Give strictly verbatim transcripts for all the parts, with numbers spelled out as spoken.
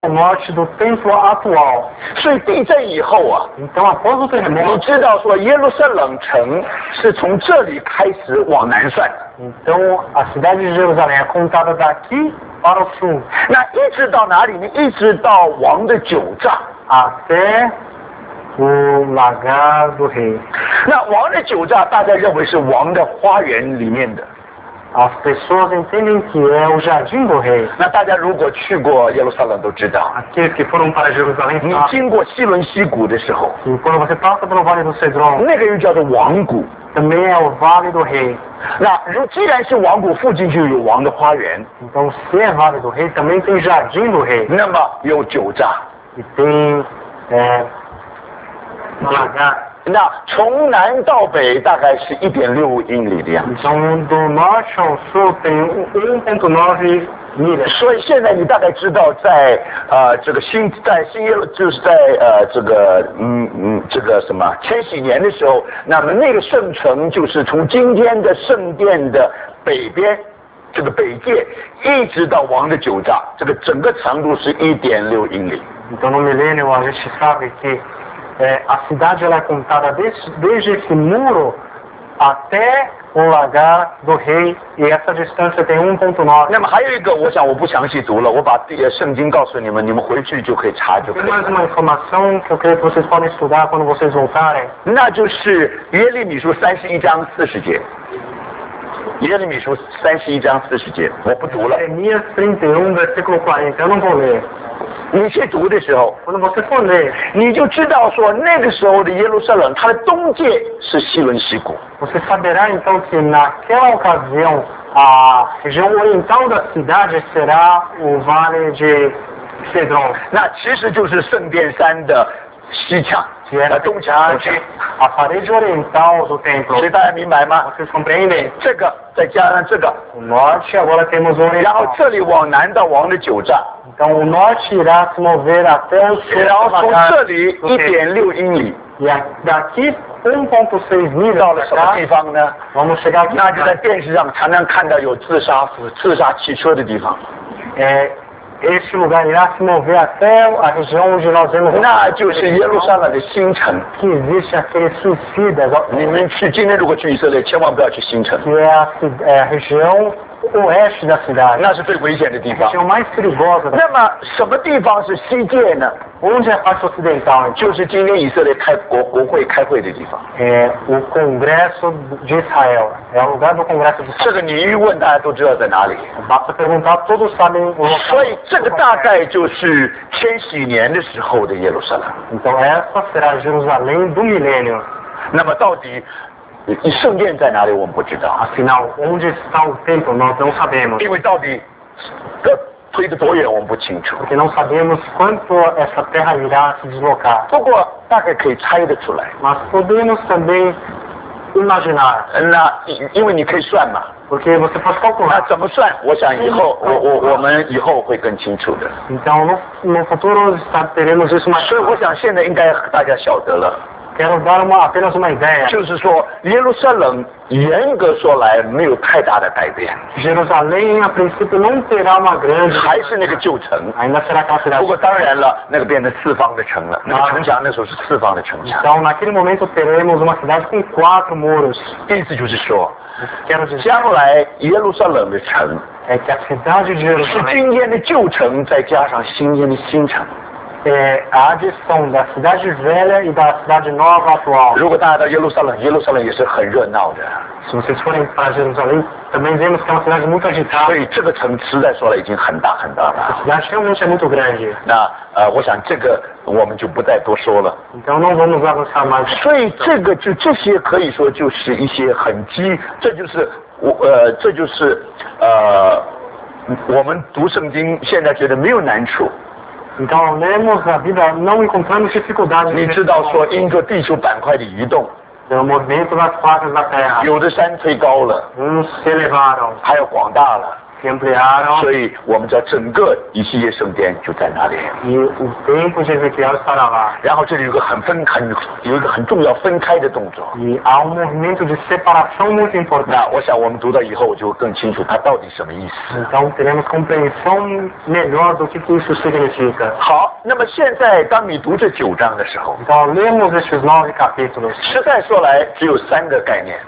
norte do templo atual. 所以地震以后啊， Então, após o 你 terremoto, 知道说耶路撒冷城是从这里开始往南算的， então a cidade de Jerusalém é contada daqui para o sul, 那一直到哪里呢？一直到王的酒榨。 até o lagar do rei. 那王的酒榨，大家认为是王的花园里面的。 As pessoas entendem que é o jardim do rei. 那大家如果去过耶路撒冷都知道， Aqueles que foram para Jerusalém 你 sabem 经过西伦溪谷的时候， que quando você passa pelo Vale do Cedron, 那个又叫做王谷。 também é o Vale do Rei. 那如既然是王谷，附近就有王的花园， Então, se é Vale do Rei, também tem Jardim do Rei. 那么有酒榨。 E tem é, lagar. 那从南到北大概是一点六英里的样子。 Então, do norte ao sul tem um vírgula nove milhas. 所以现在你大概知道在，呃这个新在新耶路就是在呃这个嗯嗯这个什么千禧年的时候，那么那个圣城就是从今天的圣殿的北边，这个北界一直到王的酒榨，这个整个长度是一点六英里。 Então, no milênio, a gente sabe que é, a cidade ela é contada desde, desde esse muro até o lagar do rei, e essa distância tem um vírgula nove. 那么还有一个，我想我不详细读了，我把呃圣经告诉你们，你们回去就可以查就可 Tem 以 mais 了。 uma informação que eu creio que vocês podem estudar quando vocês voltarem. 那就是耶利米书三十一章四十节。耶利米书三十一章四十节，我不读了。 Jeremias trinta e um, versículo quarenta. Eu não vou ler. 你去读的时候， Quando você for ler, 你就知道说那个时候的耶路撒冷，它的东界是西伦西谷， você saberá então que naquela ocasião a região oriental da cidade será o Vale de Cedron, 那其实就是圣殿山的西墙， que era 呃东墙东区。 a parede oriental do templo. 所以大家明白吗？ Vocês compreendem? 这个再加上这个， O norte agora temos o 然后 oriental. 这里往南到王的酒榨， Então o norte irá se mover até o sul 然后 do 从 lagar 这里 do 一 rei. 点六英里 E a- daqui um vírgula seis milhas 到了 pra 什么 cá, 地方呢？ vamos chegar aqui. 那就在电视上常常看到有自杀自杀汽车的地方， É, este lugar irá se mover até a região onde nós vemos 那就是耶路撒冷的新城。 que existe aqueles suicidas, 你们去今天如果去以色列，千万不要去新城， que é a, ci- é a região oeste da cidade, 那是最危险的地 a 方。 região mais perigosa. Da... 那么什么地方是西界呢？ Onde é a parte ocidental? Então? 就是今天以色列开国国会开会的地方。 É o Congresso de Israel, é o lugar do Congresso de 这 Israel. 个你一问，大家都知道在哪里。 Basta perguntar, todos sabem o local. 所以这个大概就是千禧年的时候的耶路撒冷。 Então essa será Jerusalém do milênio. 那么到底圣殿在哪里？我们不知道， Afinal, onde está o templo nós não sabemos, 因为到底要推得多远我们不清楚。 porque não sabemos quanto essa terra irá se deslocar. 不过大概可以猜得出来。 Mas podemos também imaginar, 那因因为你可以算嘛， porque você pode 那 calcular. 怎么算？我想以后我我我们以后会更清楚的。 Então no, no futuro está- teremos isso mais. 所以我想现在应该大家晓得了， Quero dar uma, apenas uma ideia. 就是说耶路撒冷严格说来没有太大的改变， Jerusalém a princípio não terá uma grande, 还是那个旧城。 ainda será aquela 不 cidade. 过当然了，那个变成四方的城了，那个城墙那时候是四方的城墙。 Então naquele momento teremos uma cidade com quatro muros. 意思就是说， Quero dizer 将来耶路撒冷的城 é que a cidade de 是 Jerusalém 今天的旧城，再加上今天的新城。 é a adição da cidade velha e da cidade nova atual. 如果大家到耶路撒冷，耶路撒冷也是很热闹的， Se vocês forem para Jerusalém, também vemos que é uma cidade muito 所 agitada. 以这个城实在说来已经很大很大 A 了。 cidade realmente é muito grande. 那呃，我想这个我们就不再多说了。 Então não vamos avançar mais. 所以这个就这些可以说就是一些很基，这就是我呃，这就是呃，我们读圣经现在觉得没有难处。 Então lemos a Bíblia, não encontramos dificuldades 你知道说因着地球板块的移动， no movimento das placas da terra. 有的山推高了， Uns se elevaram, 还有广大了， se ampliaram 所以我们知道整个以西结圣殿就在那里。 e o templo de Ezequiel estará lá. 然后这里有个很分很有一个很重要分开的动作。 E há um movimento de separação muito 那 importante. 我想我们读到以后，我就更清楚它到底什么意思。 Então teremos compreensão melhor do que, que isso significa. 好，那么现在当你读这九章的时候， Então, ao lermos estes nove capítulos, 实在说来只有三个概念。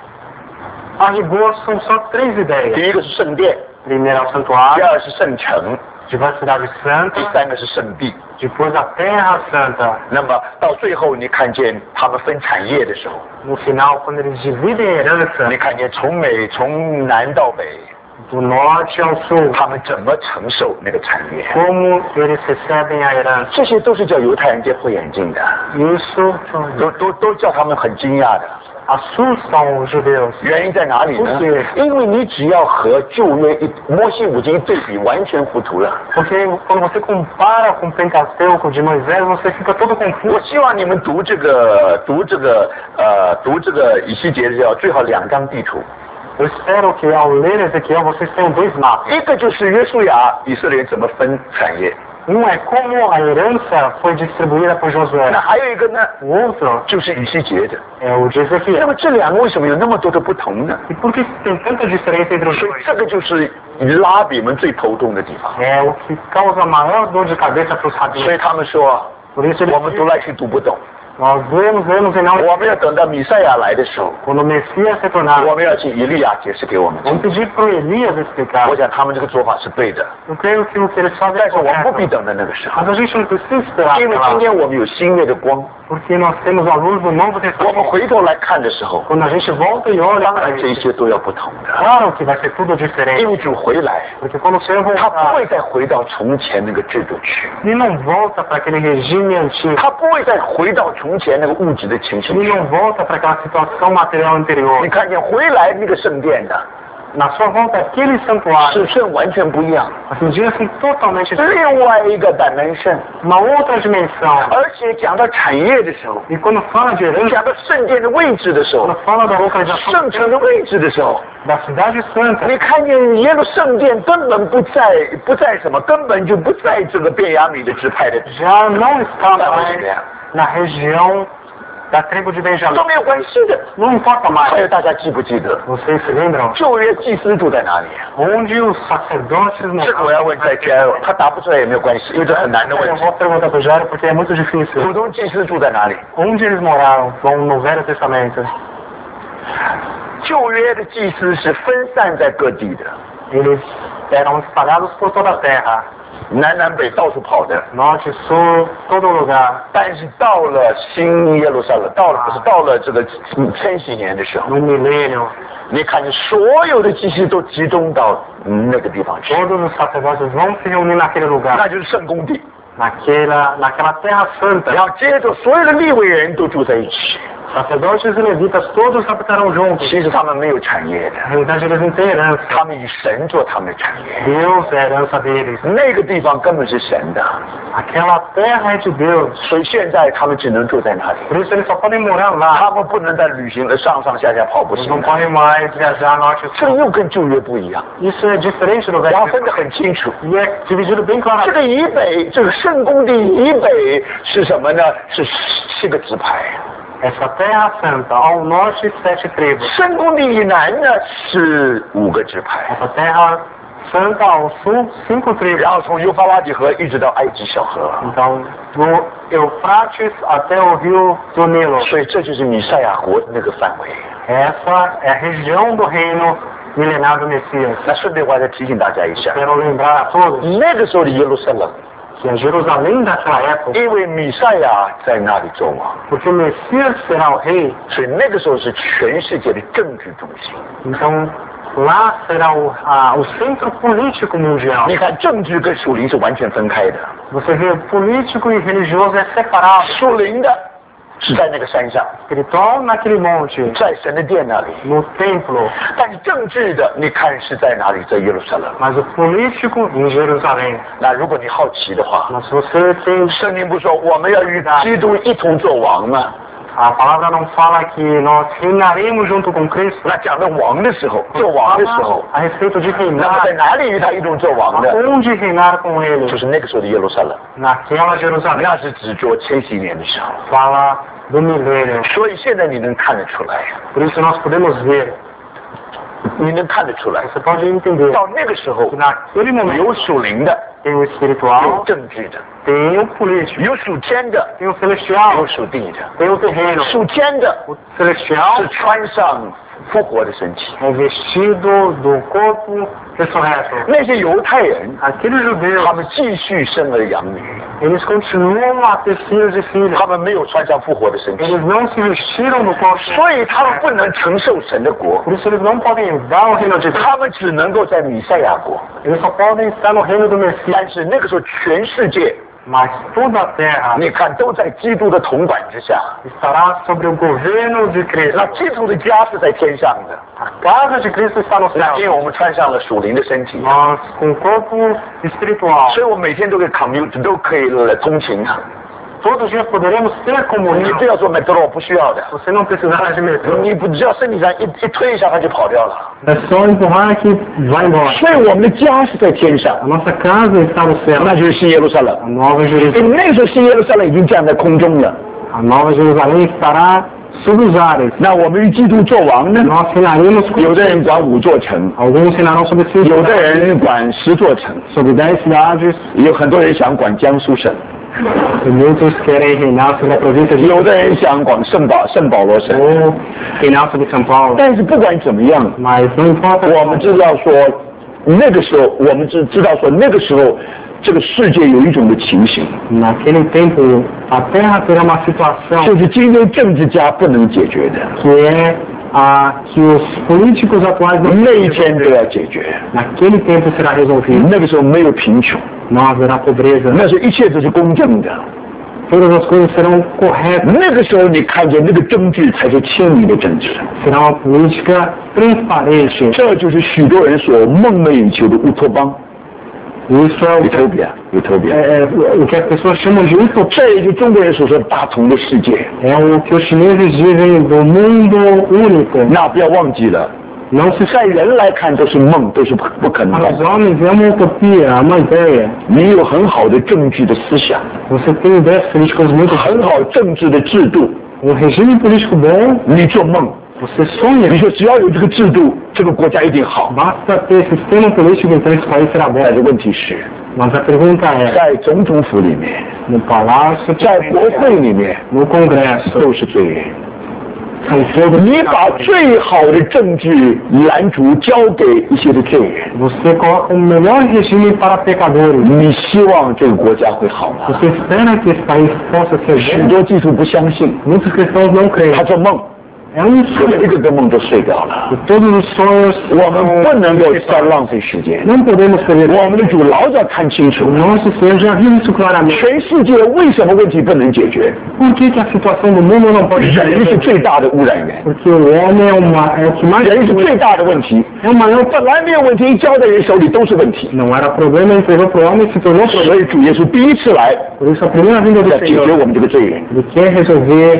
a rigor são só três 第 ideias. 一个是圣殿， Primeiro é o 第 santuário, 二是圣城， depois a cidade 第 santa, 三个是圣地。 depois a terra santa. 那么到最后，你看见他们分产业的时候， No final, quando eles dividem a 你 herança 看见从美从南到北， do norte ao sul, 他们怎么承受那个产业？ como eles recebem a herança. 这些都是叫犹太人跌破眼镜的， Isso 都都都叫他们很惊讶的。 assustam os judeus. 原因在哪里呢？ 是因为你只要和旧约一摩西五经一对比，完全糊涂了。 Porque quando você compara com o Pentateuco de Moisés, você fica todo 我 confuso. 希望你们读这个读这个呃读这个以西结的时候，最好两张地图， Eu espero que ao ler Ezequiel vocês tenham dois mapas. 一个就是约书亚以色列人怎么分产业， Um é como a herança foi distribuída por 那 Josué. 还有一个呢， O outro 就是以西结的。 é o de 那 Ezequiel. 么这两个为什么有那么多的不同呢？ E por que tem tanta diferença entre os 所以 dois? 这个就是拉比们最头痛的地方。 É o que causa maior dor de cabeça para os 所 rabinos. 以他们说， Por isso 我 eles 们读来去读不懂， nós lemos, lemos e não. 我们要等到弥赛亚来的时候， Quando o Messias retornar, 我们要请以利亚解释给我们听。 vamos pedir para o Elias explicar. 我想他们这个做法是对的， Eu creio que o que eles fazem 但 é 是我们不必 correto. 等到那个时候， Mas a gente não precisa esperar 因为 até 今 lá. 天我们有新月的光， Porque nós temos a luz do Novo 我们 Testamento. 回头来看的时候， Quando a gente volta e olha 当 para 然这一 isso, 些都要不同的， claro que vai ser tudo 因 diferente. 为主回来， Porque quando o Senhor 他不 voltar, 会再回到从前那个制度去， ele não volta para aquele regime antigo. 他不会再回到从前那个物质的情形 Ele 去。 não volta para aquela situação material 你 anterior. 看见回来那个圣殿的 Na sua volta, aquele 尺 santuário, 寸完全不一样， as medidas são totalmente diferentes. 另外一个 dimension。 Uma outra dimensão. 而且讲到产业的时候， E quando fala de herança, 讲到圣殿的位置的时候 quando，fala da localização 圣城的位置的时候， da cidade santa, 你看见耶路圣殿根本不在不在什么，根本就不在这个便雅悯的支派的， já não está 在为什 mais 么呀？ na região da tribo de Benjamim. 都没有关系的。 Não importa 还 mais. 有大家记不记得 Vocês se lembram? 旧约祭司住在哪里？ Onde os sacerdotes 这个我要 moravam? 问在 J L， 他答不出来也没有关系，因为这很难的问 Eu 题。 vou perguntar para o Jairo porque é muito difícil. 普通祭司住在哪里？ Onde eles moraram no no Velho Testamento? 旧约的祭司是分散在各地的， Eles eram espalhados por toda a terra. 南南北到处跑的。 Norte, sul, todo lugar. 但是到了新耶路撒冷，到了不是到了这个千禧年的时候， No milênio, 你看见所有的祭司都集中到那个地方去， todos os sacerdotes vão se reunir naquele lugar. 那就是圣公地。 Naquela, naquela terra santa. 然后接着所有的利未人都住在一起， Sacerdotes e levitas todos habitaram juntos. 其实他们没有产业的， Na verdade, eles não têm herança. 他们以神做他们的产业。 Deus é a herança deles. 那个地方根本是神的， Aquela terra é de Deus. 所以现在他们只能住在那里， Por isso eles só podem morar lá. 他们不能在旅行的上上下下跑，不 Eles 行 não 的。 podem mais viajar norte e 这个 sul. 又跟旧约不一样， Isso é diferente do 我 Velho 要分得 Testamento. 很清楚。 E é dividido bem 这 claramente. 个以北，这个圣公地以北是什么呢？是七个支派。 Essa terra santa, ao norte, sete tribos. 圣公地以南呢是五个支派， Essa terra santa, ao sul, cinco tribos. 然后从幼发拉底河一直到埃及小河， Então, do Eufrates até o rio do Nilo. 所以这就是弥赛亚国的那个范围。 Essa é a região do reino milenar do Messias. 那顺便我还再提醒大家一下， Quero lembrar a todos 那个时候的耶路撒冷， que a Jerusalém daquela época, 因为弥赛亚在那里做王， porque o Messias será o rei, 所以那个时候是全世界的政治中心。 então lá será o, a, o centro político mundial. 你看，政治跟属灵是完全分开的， Você vê, político e religioso é separado. 属灵的是在那个山上， Espiritual naquele monte, 在神的殿那里。 no templo, 但是政治的，你看是在哪里？在耶路撒冷。 mas o político em Jerusalém. 那如果你好奇的话， Mas se você tem, 圣经不说我们要与基督一同做王吗？ A palavra não fala que nós reinaremos junto com Cristo. 那讲到王的时候，做王的时候， a respeito de 那么 reinar, 在哪里与他一同做王的？ onde reinar com 就 ele? 是那个时候的耶路撒冷， Naquela Jerusalém. 那是指着千禧年的时候。 Fala do milênio. 所以现在你能看得出来， Por isso nós podemos ver, 你能看得出来， você pode entender, 到那个时候 que naquele momento 有属灵的， tem o 有 espiritual, 政治的， tem o político, 有属天的， tem o celestial, 有属地的。 tem o terreno. 属天的 O celestial 是穿上复活的身体， é vestido do corpo ressurreto. 那些犹太人， Aqueles judeus, 他们继续生儿养女， eles continuam a ter filhos e filhas. 他们没有穿上复活的身体， Eles não se vestiram do corpo. 所以他们不能承受神的国， Por isso eles não podem entrar no reino de Deus. 他们只能够在弥赛亚国。 Eles só podem estar no reino do Messias. 但是那个时候，全世界 Mas toda a terra 你看都在基督的统管之下， estará sobre o governo de Cristo. 那基督的家是在天上的。 A casa de Cristo está no 那因为 céu. 我们穿上了属灵的身体， Nós, com o corpo espiritual, 所以我每天都可以 commute， 都可以来通勤啊。 todos os dias poderemos ter 你 comunhão. 不要说 metro 不需要的， Você não precisará de metrô. 你不只要身体上一一推一下，它就跑掉了。 É só empurrar que vai embora. 所以我们的家是在天上， A nossa casa está no céu. 那就是新耶路撒冷。 A nova 因为 Jerusalém, 那个时候新耶路撒冷已经站在空中了。 a nova Jerusalém estará sobre os ares. 那我们与基督做王呢？ Nós reinaremos com 有的人管五座城， Alguns reinarão sobre cinco 有的 cidades, 人管十座城， sobre dez cidades, 有很多人想管江苏省， e muitos querem reinar sobre a província de 有的人想管圣保圣保罗省。 ou reinar sobre São Paulo. 但是不管怎么样， Mas não importa. 我们知道说，那个时候我们知知道说，那个时候这个世界有一种的情形， Naquele tempo, a terra terá uma situação 就是今天政治家不能解决的， que é a que os políticos atuais não 那一天都要解决。 Naquele tempo será resolvido. 那个时候没有贫穷， Não haverá pobreza. 那时候一切都是公正的。 Todas as coisas serão corretas. 那个时候你看见那个政治才是清明的政治， Será uma política transparente. 这就是许多人所梦寐以求的乌托邦。 Isso é o que, Utopia, Utopia. é, é o que as pessoas chamam de utopia. 这也是中国人所说的大同的世界。 É o que os chineses dizem do mundo único. 那不要忘记了， Não se 在人来看都是梦，都是不不可能 Para os 的。 homens é uma utopia, é uma ideia. 你有很好的政治的思想， Você tem ideias políticas muito 很好政治的制度， Um regime político bom, 你做梦， você sonha. 你说只要有这个制度，这个国家一定好。 Basta ter sistema político, então esse país será bom. 但是问题是， Mas a pergunta é, 在总统府里面， no palácio, 在国会里面， no congresso, 都是罪人。 são todos 你把最好的政治蓝图交给一些的罪人， Você coloca o melhor regime para pecadores. 你希望这个国家会好吗？ Você espera que esse país possa ser 许 bom? 多基督徒不相信， Muitos cristãos não creem. 他做梦， É um 所以 sonho. 一个个梦都睡掉了。 E todos os sonhos 我们不能够再浪费时间。 não podemos perder. 我们的主老早看清楚 O， nosso Senhor já viu isso claramente. 全世界为什么问题不能解决？ Por que, que a situação do mundo não pode ser 人是最大的污染源， Porque o homem é, uma, é o que mais 人是最大的问题。 é o maior. 本来没有问题，一交在人手里都是问题。 Não era problema, entregou para o homem e se tornou problema. 所以主耶稣第一次来， Por isso a primeira vinda do 要解决 Senhor, 我们这个罪人， ele quer resolver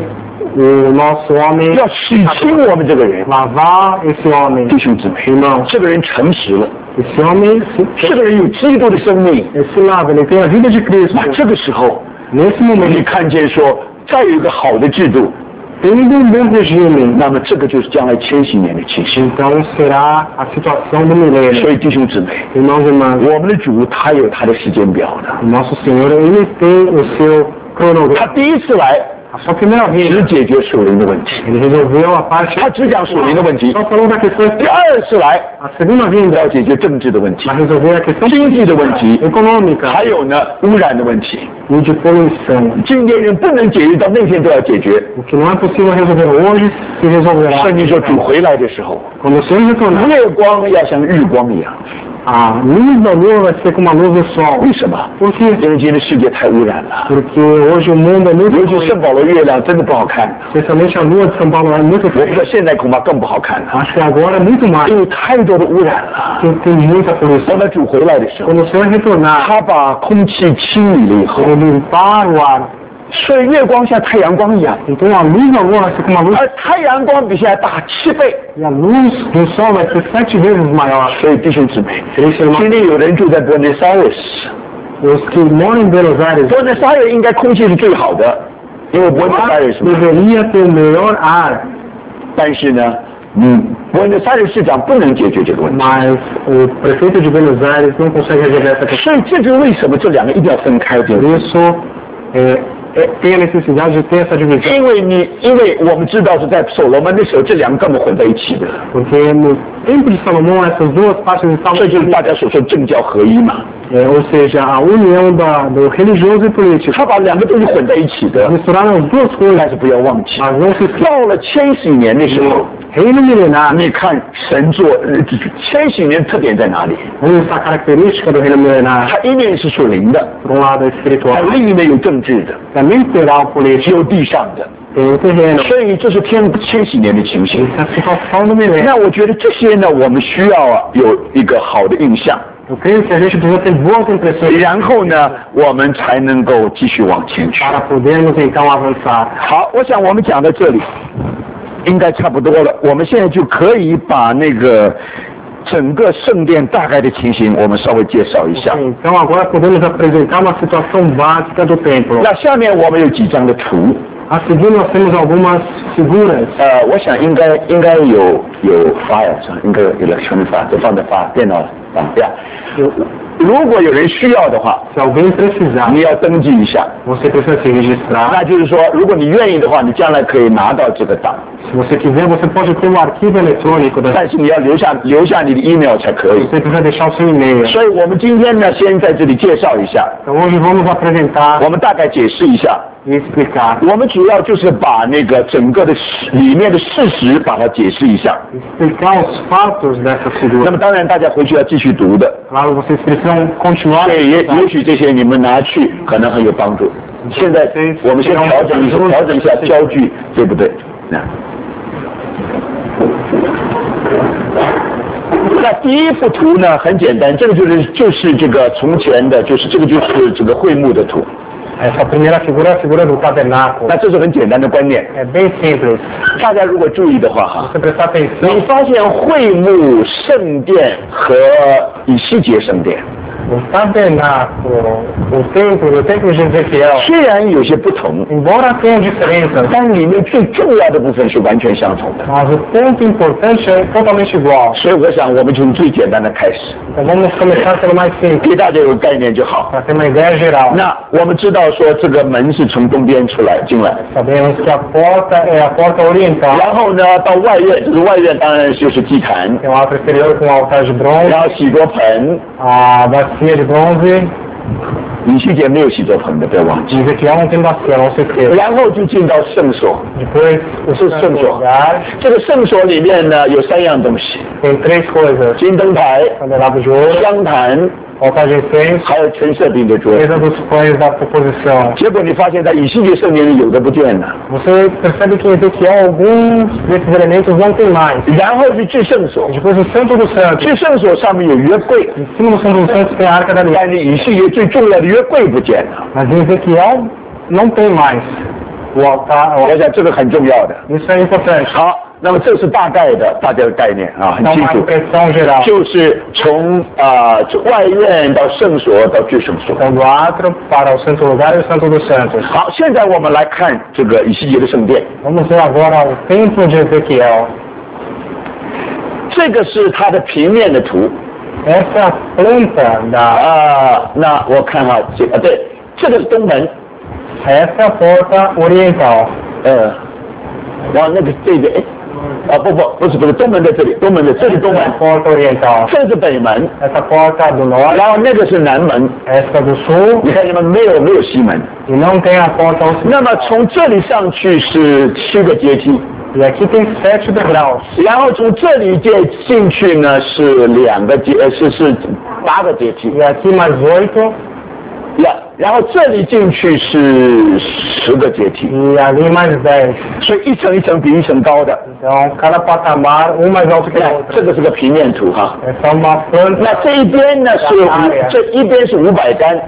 o nosso homem, 要洗清我们这个人。 lavar esse homem. 弟兄姊妹， Irmãos, 这个人诚实了， esse homem, se- 这个人有基督的生命。 esse lava, ele tem a vida de Cristo. 那这个时候， Nesse 你 momento, 看见说，再有一个好的制度， tendo um bom regime, 那么这个就是将来千禧年的情形。 então será a situação do milênio. 所以弟兄姊妹， Irmãos e irmãs, 我们的主他有他的时间表的， o nosso Senhor, ele tem o seu 他 cronograma. 第一次来 A sua primeira 只 vinda, 解决属灵的问题， ele resolveu a parte, 他只讲属灵的问题。 só falou da questão 第二次来 A segunda vinda 要解决政治的问题 vai、resolver a questão 经济的问题， econômica 还有呢污染的问题。 e de poluição. 今天人不能解决，到那天都要解决。 O que não é possível resolver hoje, se resolverá. 圣经说主回来的时候， Quando o Senhor retornar, 月光要像日光一样。 a luz da lua vai ser como a luz do sol. 为什么？ Por quê? 因为今天的世界太污染了， Porque hoje o mundo é muito 尤其 ruim. 圣保罗月亮真的不好看， Especialmente a lua de São Paulo é muito 我不知 feia. 道现在恐怕更不好看了， Acho que agora é muito mais. 因为太多的污染了。 Tem, tem muita 当 poluição. 他主回来的时候， Quando o Senhor retornar, 他把空气清理了以后， ele limpar o ar, 所以月光像太阳光一样， Então a luz agora fica uma luz. 而太阳光比现在大七倍。 E a luz do sol vai ser sete vezes maior. 所以弟兄姊妹， Esse é uma... 今天有人住在 Buenos Aires， Os que moram em Buenos Aires ，Buenos Aires 应该空气是最好的，因为 Buenos Aires deveria ter o melhor ar. 但是呢，嗯，Buenos Aires 市长不能解决这个问题。 Mas o prefeito de Buenos Aires não consegue resolver essa questão. 所以这就是为什么这两个一定要分开的。 Por isso, é, é, tem a necessidade de ter essa divisão. 因为你，因为我们知道是在所罗门的时候，这两个根本混在一起的。 Porque no tempo de Salomão, essas duas partes estavam... 这就是大家所说政教合一嘛。 É, ou seja, a união da, do religioso e político. 他把两个东西混在一起的。 Misturaram as duas coisas. 但是不要忘记， Mas não se 到了千禧年的时候， reino milenar. 你看神做呃千禧年特点在哪里？ Onde está a característica do reino milenar? 它一面是属灵的， Por um lado é 它 espiritual. 另一面有政治的， Também terá o político. 有地上的。 Tem o terreno. 所以这是天千禧年的情形。 Essa é a situação do milênio. 那我觉得这些呢，我们需要啊有一个好的印象， Eu creio que a gente precisa ter boas impressões 然后呢，我们才能够继续往前去。 para podermos então avançar. 好，我想我们讲到这里，应该差不多了。我们现在就可以把那个整个圣殿大概的情形，我们稍微介绍一下。 Então agora podemos apresentar uma situação básica do templo. 那下面我们有几张的图， A seguir nós temos algumas figuras. 呃，我想应该应该有有发呀，应该有了全发，就放在发电脑上呀。如果有人需要的话， Se alguém precisar, 你要登记一下。 você precisa se registrar. 那就是说，如果你愿意的话，你将来可以拿到这个档， Se você quiser, você pode ter um arquivo eletrônico. Da... 但是你要留下留下你的 email 才可以。 Você precisa deixar o seu e-mail. 所以我们今天呢，先在这里介绍一下， Então hoje vamos apresentar 我们大概解释一下。 e explicar. 我们主要就是把那个整个的事里面的事实把它解释一下。 Explicar os fatos dessa 那 figura. 么当然大家回去要继续读的， Claro, vocês precisam continuar. 所以也也许这些你们拿去可能很有帮助。现在我们先调整一下，调整一下焦距，对不对？那那第一幅图呢很简单，这个就是就是这个从前的，就是这个就是这个会幕的图。 Essa primeira figura é a figura do tabernáculo. 那这是很简单的观念， É bem simples. 大家如果注意的话哈， Se você prestar 你 atenção, 发现会幕圣殿和以西结圣殿 o tabernáculo, o templo, o templo de Ezequiel, 虽然有些不同， embora tenham diferenças, 但里面最重要的部分是完全相同的。 mas o ponto importante é totalmente igual. 所以我想我们从最简单的开始， Então vamos começar pelo mais simples, 给大家有个概念就好。 para ter uma ideia geral. 那我们知道说这个门是从东边出来进来， Sabemos que a porta é a porta oriental. 然后呢到外院，就是外院当然就是祭坛， Tem um ato exterior com um altar de bronze, 然后洗桌盆。 a bacia de bronze. 以西结没有洗桌盆的，不要忘记。 Ezequiel não tem bacia, não se esqueça. 然后就进到圣所， Depois, o 是 santo 圣所 lugar. 这个圣所里面呢有三样东西： Tem três coisas: 金灯台、 candelabro de ouro, 香坛， altar de incenso, 还有陈设饼的桌子。 mesa dos pães da proposição. 结果你发现在以西结圣殿里有的不见了， Você percebe que em Ezequiel alguns desses elementos não tem mais. 然后是至圣所， Depois o Santo dos Santos. 至圣所上面有约柜， Em cima do Santo dos Santos tem a Arca da Aliança. 但是以西结最重要的约柜不见了。 Mas em Ezequiel não tem mais o altar. 我想这个很重要的。 Isso é importante. 好，那么这是大概的大家的概念啊，很 Então, 清 uma 楚。 impressão geral. 就是从啊、呃、外院到圣所到至圣所。 Então, do átrio para o Santo Lugar e o Santo dos Santos. 好，现在我们来看这个以西结的圣殿， Vamos ver agora o Templo de Ezequiel. 这个是它的平面的图 Essa é a planta da... 啊、那我看哈，这啊对，这个是东门， Essa é a porta oriental. 呃，然后那个这个哎，啊不不不是不是东门在这里，东门在这里东 Essa 门 é a，porta oriental. 这是北门， Essa porta do norte, 然后那个是南门， essa do sul, 你看你们没有没有西门， e não tem a porta ocidental. 那么从这里上去是七个阶梯。 E aqui tem sete degraus. 然后从这里进进去呢是两个阶，呃是是八个阶梯 E aqui mais oito, 呀，然后这里进去是十个阶梯， e ali mais dez. 所以一层一层比一层高的。 Então, cada patamar, um mais alto que o 那 outro. 这个是个平面图哈。 Essa é uma planta. 那这一边呢是五，这一边是五百杆，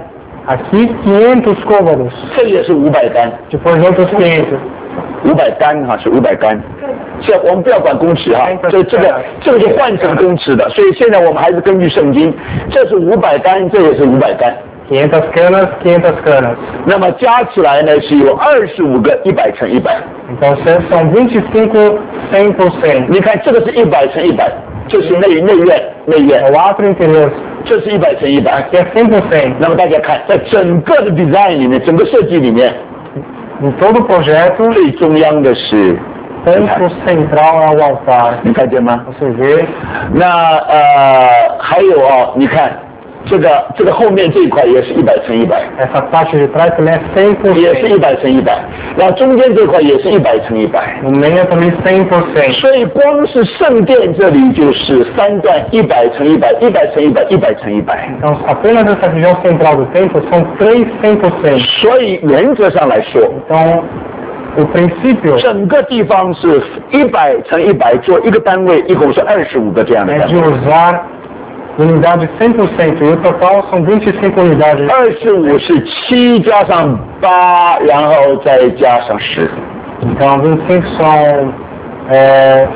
Aqui quinhentos côvados. 这也是五百杆。 Depois outros quinhentos. 五百杆哈，是五百杆。这我们不要管公尺哈，这这个这个是换成公尺的，所以现在我们还是根据圣经，这是五百杆，这也是五百杆。 quinhentas canas, quinhentas canas. 那么加起来呢是有二十五个一百乘一百。 Então são vinte e cinco, cem por cento. 你看这个是一百乘一百，这是内内院内院。 É o átrio interior. 这是一百乘一百。 Aqui é cem por cento. 那么大家看，在整个的 design 里面，整个设计里面， Em todo o projeto, 最中央的是 centro central é o altar. 你看见吗？ Você vê? 那呃还有啊，你看这个这个后面这一块也是一百乘一百， Essa parte de trás também é cem por 也是 cento. 一百乘一百，然后中间这块也是一百乘一百。 No meio também cem por cento. 所以光是圣殿这里就是三段一百乘一百，一百乘一百，一百乘一百。 Então apenas essa região central do templo são três cem por cento. 所以原则上来说， Então o princípio 整个地方是一百乘一百做一个单位，一共是二十五个这样的 é 单 de 位。 usar unidade cem por cento e o total são vinte e cinco unidades. 二十五是七加上八，然后再加上十。 Então vinte e cinco são é,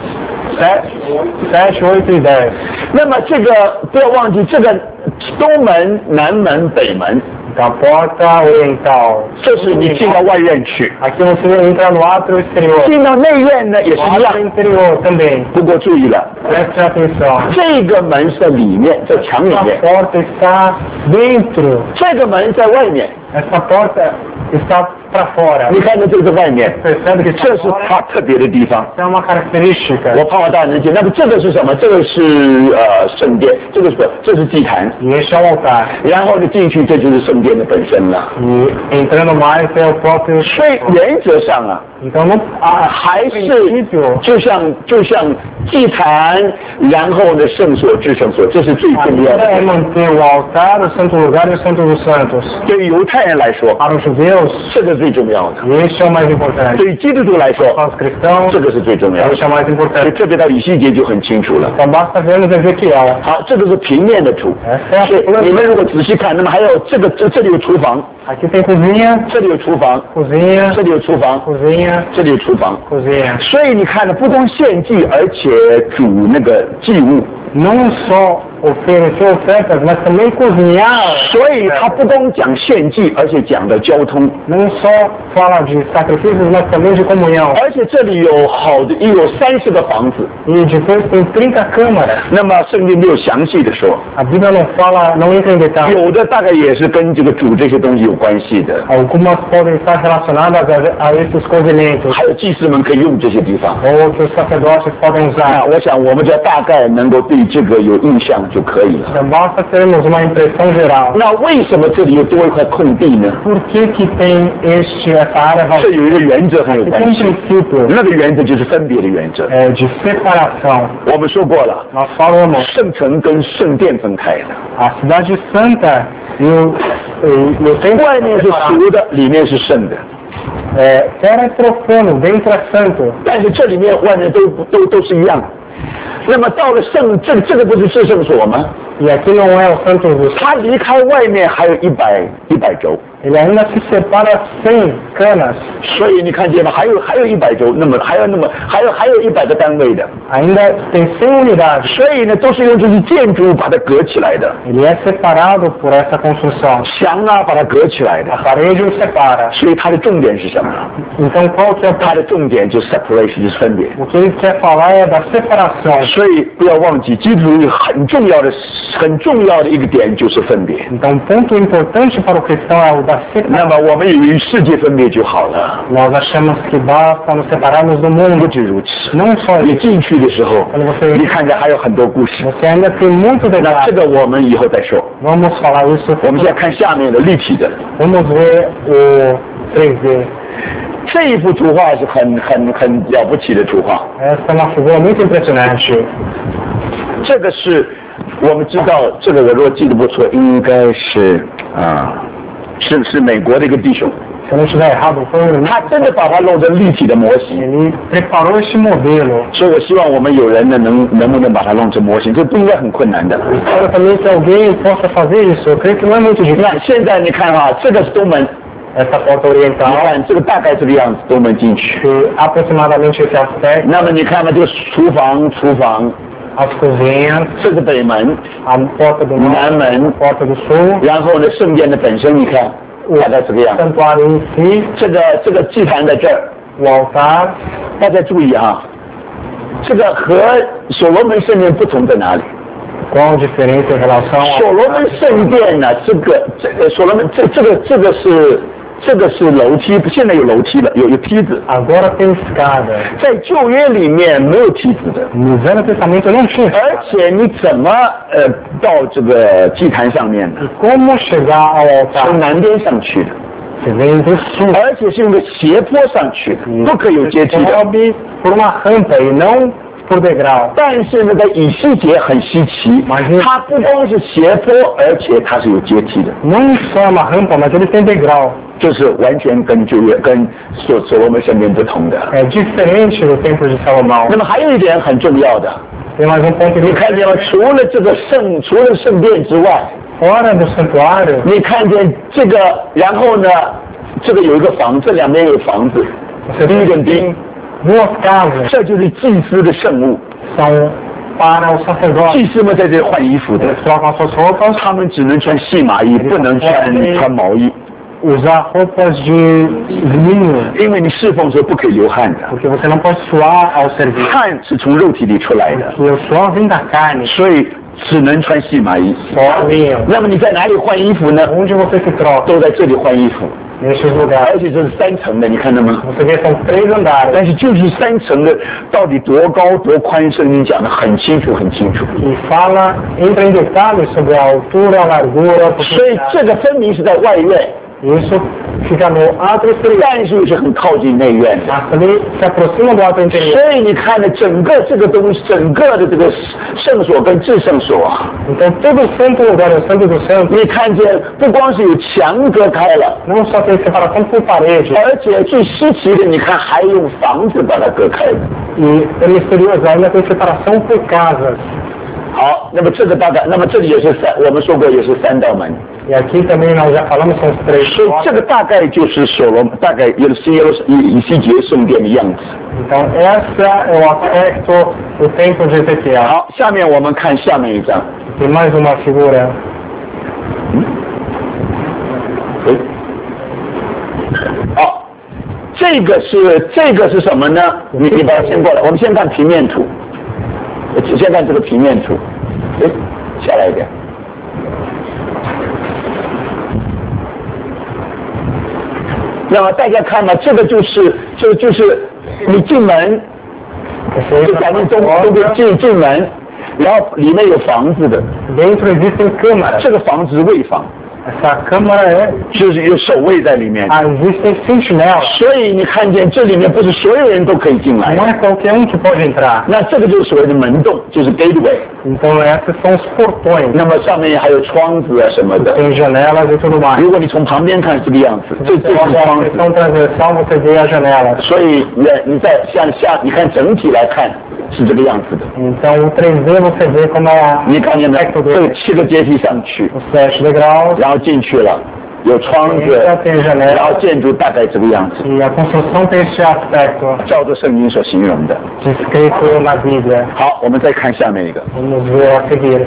sete, oito e dez. 那么这个不要忘记，这个东门、南门、北门， Então a porta oriental. 这是你进到外院去。 Aqui você entra no átrio exterior. 进到内院呢也是 O 一 átrio 样， interior também. 不过注意了， Preste atenção. 这个门是在里面，在墙里 A 面； porta está dentro. 这个门在外面。 Essa porta está para fora. 你看到这个在外面， Percebe que 这是 está 它 fora? 特别的地方。 É uma característica. 我盼望大家能记。那么这个是什么？这个是呃圣殿，这个是这是祭坛。 E este é o altar. 然后呢进去，这就是圣殿的本身了。 E entrando mais é o próprio. 所以原则上啊， Então não, a, 还是 princípio, 就像就像祭坛，然后呢圣所至圣所，这是最 a 重要 ideia é 的。 manter o altar, o santo lugar e o santo dos santos. 对于犹太人来说， Para os judeus, 这个最重要的； este é o mais importante. 对于基督徒来说， Para os cristãos, 这个是最重要的。 este é o mais 所以 importante. 特别到以西结就很清楚了。 Então basta vermos Ezequiel. 好，这个是平面的图。 Essa é 所以 a 你 planta. 们如果仔细看，那么还有这个这这里有厨房， Aqui tem cozinha, 这里有厨房， cozinha, 这里有厨房， cozinha, 这里有厨房。 cozinha. 所以你看呢，不光献祭，而且煮那个祭物。 Não só oferecer ofertas, mas também cozinhar. 所以他不光讲献祭，而且讲的交通。 Não só fala de sacrifícios, mas também de comunhão. 而且这里有好的，有三十个房子。 E depois tem trinta câmaras. 那么圣经没有详细的说， A Bíblia não fala, não entra em detalhes. 有的大概也是跟这个煮这些东西有关系的。 Algumas podem estar relacionadas a, a esses cozimentos, 还有祭司们可以用这些地方。 ou que os sacerdotes podem 那 usar. 我想我们只要大概能够对这个有印象就可以了。 Então basta termos uma impressão geral. 那为什么这里又多一块空地呢？ Por que que tem este, essa área 这 vazia? 有一个原则很有 E 关 tem um 系， princípio 那个原则就是分别的原则。 é, de separação. 我们说过了， Nós falamos 圣城跟圣殿分开的， a cidade santa e o, e, e o templo 外面是 separado. 俗的，里面是圣的。 É, fora é profano, dentro é santo. 但是这里面外面都都都是一样。那么到了圣这这个不是至圣所吗？ E aqui não é o santo dos 它离开外面还有一百一百周， Ele ainda se separa cem canas. 所以你看见吗？还有还有一百周，那么还有那么还有还有一百个单位的， Ainda tem cem unidades. 所以呢都是用这些建筑把它隔起来的， Ele é separado por essa construção. 墙啊把它隔起来的 A。parede o separa. 所以它的重点是什么？ Então qual que é o 它的重点就是 separation， 就是分别。 O que ele quer falar é da separação. 所以不要忘记，基督徒很重要的很重要的一个点就是分别。 Então um ponto importante para o cristão é o da 那 separação. 么我们以为世界分别就好了， Nós achamos que basta nos separarmos do 不 mundo. 止如此。 Não só 你 isso. 进去的时候，你看见还有很多故事。 Você ainda tem muito 那这 detalhe. 个我们以后再说。 Vamos falar isso. 我们现在看下面的立体的 Vamos ver o três D. 这一幅图画是很很很了不起的图画。 Essa é uma figura muito impressionante. 这个是我们知道，这个我如果记得不错，应该是啊，是是美国的一个弟兄。 Se eu não estiver errado, foi o 他真的把它弄成立体的模型。 Ele preparou esse modelo. 所以我希望我们有人呢能能不能把它弄成模型，这不应该很困难的。 Espero também que alguém possa fazer isso. Eu creio que não é muito 那 difícil. 现在你看哈，这个是东门， Essa porta 你 oriental, 看这个大概这个样子，东门进去。 que aproximadamente esse aspecto, 那么你看嘛，这个厨房，厨房， as cozinhas, 这是北门， a porta do 南 norte, 门 a，porta do sul, 然后呢，圣殿的本身你看大概这个 o 样子。 santuário em si, 这个这个祭坛在这儿， o altar. 大家注意哈，这个和所罗门圣殿不同在哪里？ Qual a diferença em relação 所罗门圣殿呢，这个这个所罗门这这个这个是这个是楼梯，现在有楼梯了，有有梯子。 Agora tem escada. 在旧约里面没有梯子的， No Velho Testamento não tinha 而 escada. 且你怎么呃到这个祭坛上面呢？ E como chegar ao 从 altar? 南边上去的， Você vem do sul. 而且是用个斜坡上去的，不可以有阶梯的。 Sobe por uma rampa e não por degrau. 但是那个以西结很稀奇，它不光是斜坡，而且它是有阶梯的， Não só uma rampa, mas ele tem degrau. 这是完全跟旧约跟所所罗门圣殿不同的。 É diferente do templo de Salomão. 那么还有一点很重要的， Tem mais um ponto 你看见吗？ diferente. 除了这个圣除了圣殿之外， Fora do santuário, 你看见这个，然后呢，这个有一个房，这两边有房子， você 第一跟 tem 第一， duas casas. 这就是祭司的圣物。 São para o sacerdote. 祭司们在这里换衣服的， Eles trocam suas roupas, 他们只能穿细麻衣，不能穿穿毛衣， usar roupas de linho, 因为你侍奉的时候不可以流汗的， porque você não pode suar ao servir. 汗是从肉体里出来的， E o suor vem da carne, 所以只能穿细麻衣。 só linho. 那么你在哪里换衣服呢？ Onde você se troca? 都在这里换衣服， Nesses lugares. 而且这是三层的，你看到吗？ Você vê, são três andares. 但是就是三层的，到底多高多宽，圣经讲的很清楚，很清楚。 E fala, entra em detalhes sobre a altura, a largura, a 所以 profundidade. 这个分明是在外院， Isso fica no átrio exterior. 但是又是很靠近内院的。 Mas também se aproxima do átrio interior. 所以你看呢，整个这个东西，整个的这个圣所跟至圣所啊， Então todo o santo lugar, o santo do santo, 你看见不光是有墙隔开了， não só tem separação por parede, 而且最稀奇的，你看还用房子把它隔开的。 e pelo exterior ainda tem separação por casas. 好，那么这个大概，那么这里也是三，我们说过也是三道门， E aqui também nós já falamos, são os três 所以这 portas. 个大概就是所罗门，大概也是耶路以以西结圣殿的样子。 Então esse é o aspecto do templo de Ezequiel. 好，下面我们看下面一张。 Tem mais uma figura. 哎，好，这个是这个是什么呢？你你把它先过来，我们先看平面图，先看这个平面图。哎，下来一点。那么大家看嘛，这个就是就就是你进门， Você 就 entra 咱们 na 中中国 porta, 进进门，然后里面有房子的， dentro existem câmaras. 这个房子是卫房， Essa câmara é... 就是有守卫在里面。 Ah, existem sentinelas. 所以你看见这里面不是所有人都可以进来， Não é qualquer um que pode entrar. 那这个就是所谓的门洞，就是 gateway。 Então esses são os portões. 那么上面还有窗子啊什么的。 Tem janelas e tudo mais. 如果你从旁边看是这个样子，这 Se 这 você 是 olha a 窗子。 seção transversal, você vê as janelas. 所以你你再向下，你看整体来看是这个样子的。 Então o três D você vê como é 你看见没 o aspecto 有？这 dele. 个七个阶梯上去， Os sete degraus, 然后进去了，有窗子， entra, tem 然后 janelas 建筑大概这个样子， e a construção tem este aspecto 照着圣经所形容的。 descrito na Bíblia. 好，我们再看下面一个。 Vamos ver a seguir.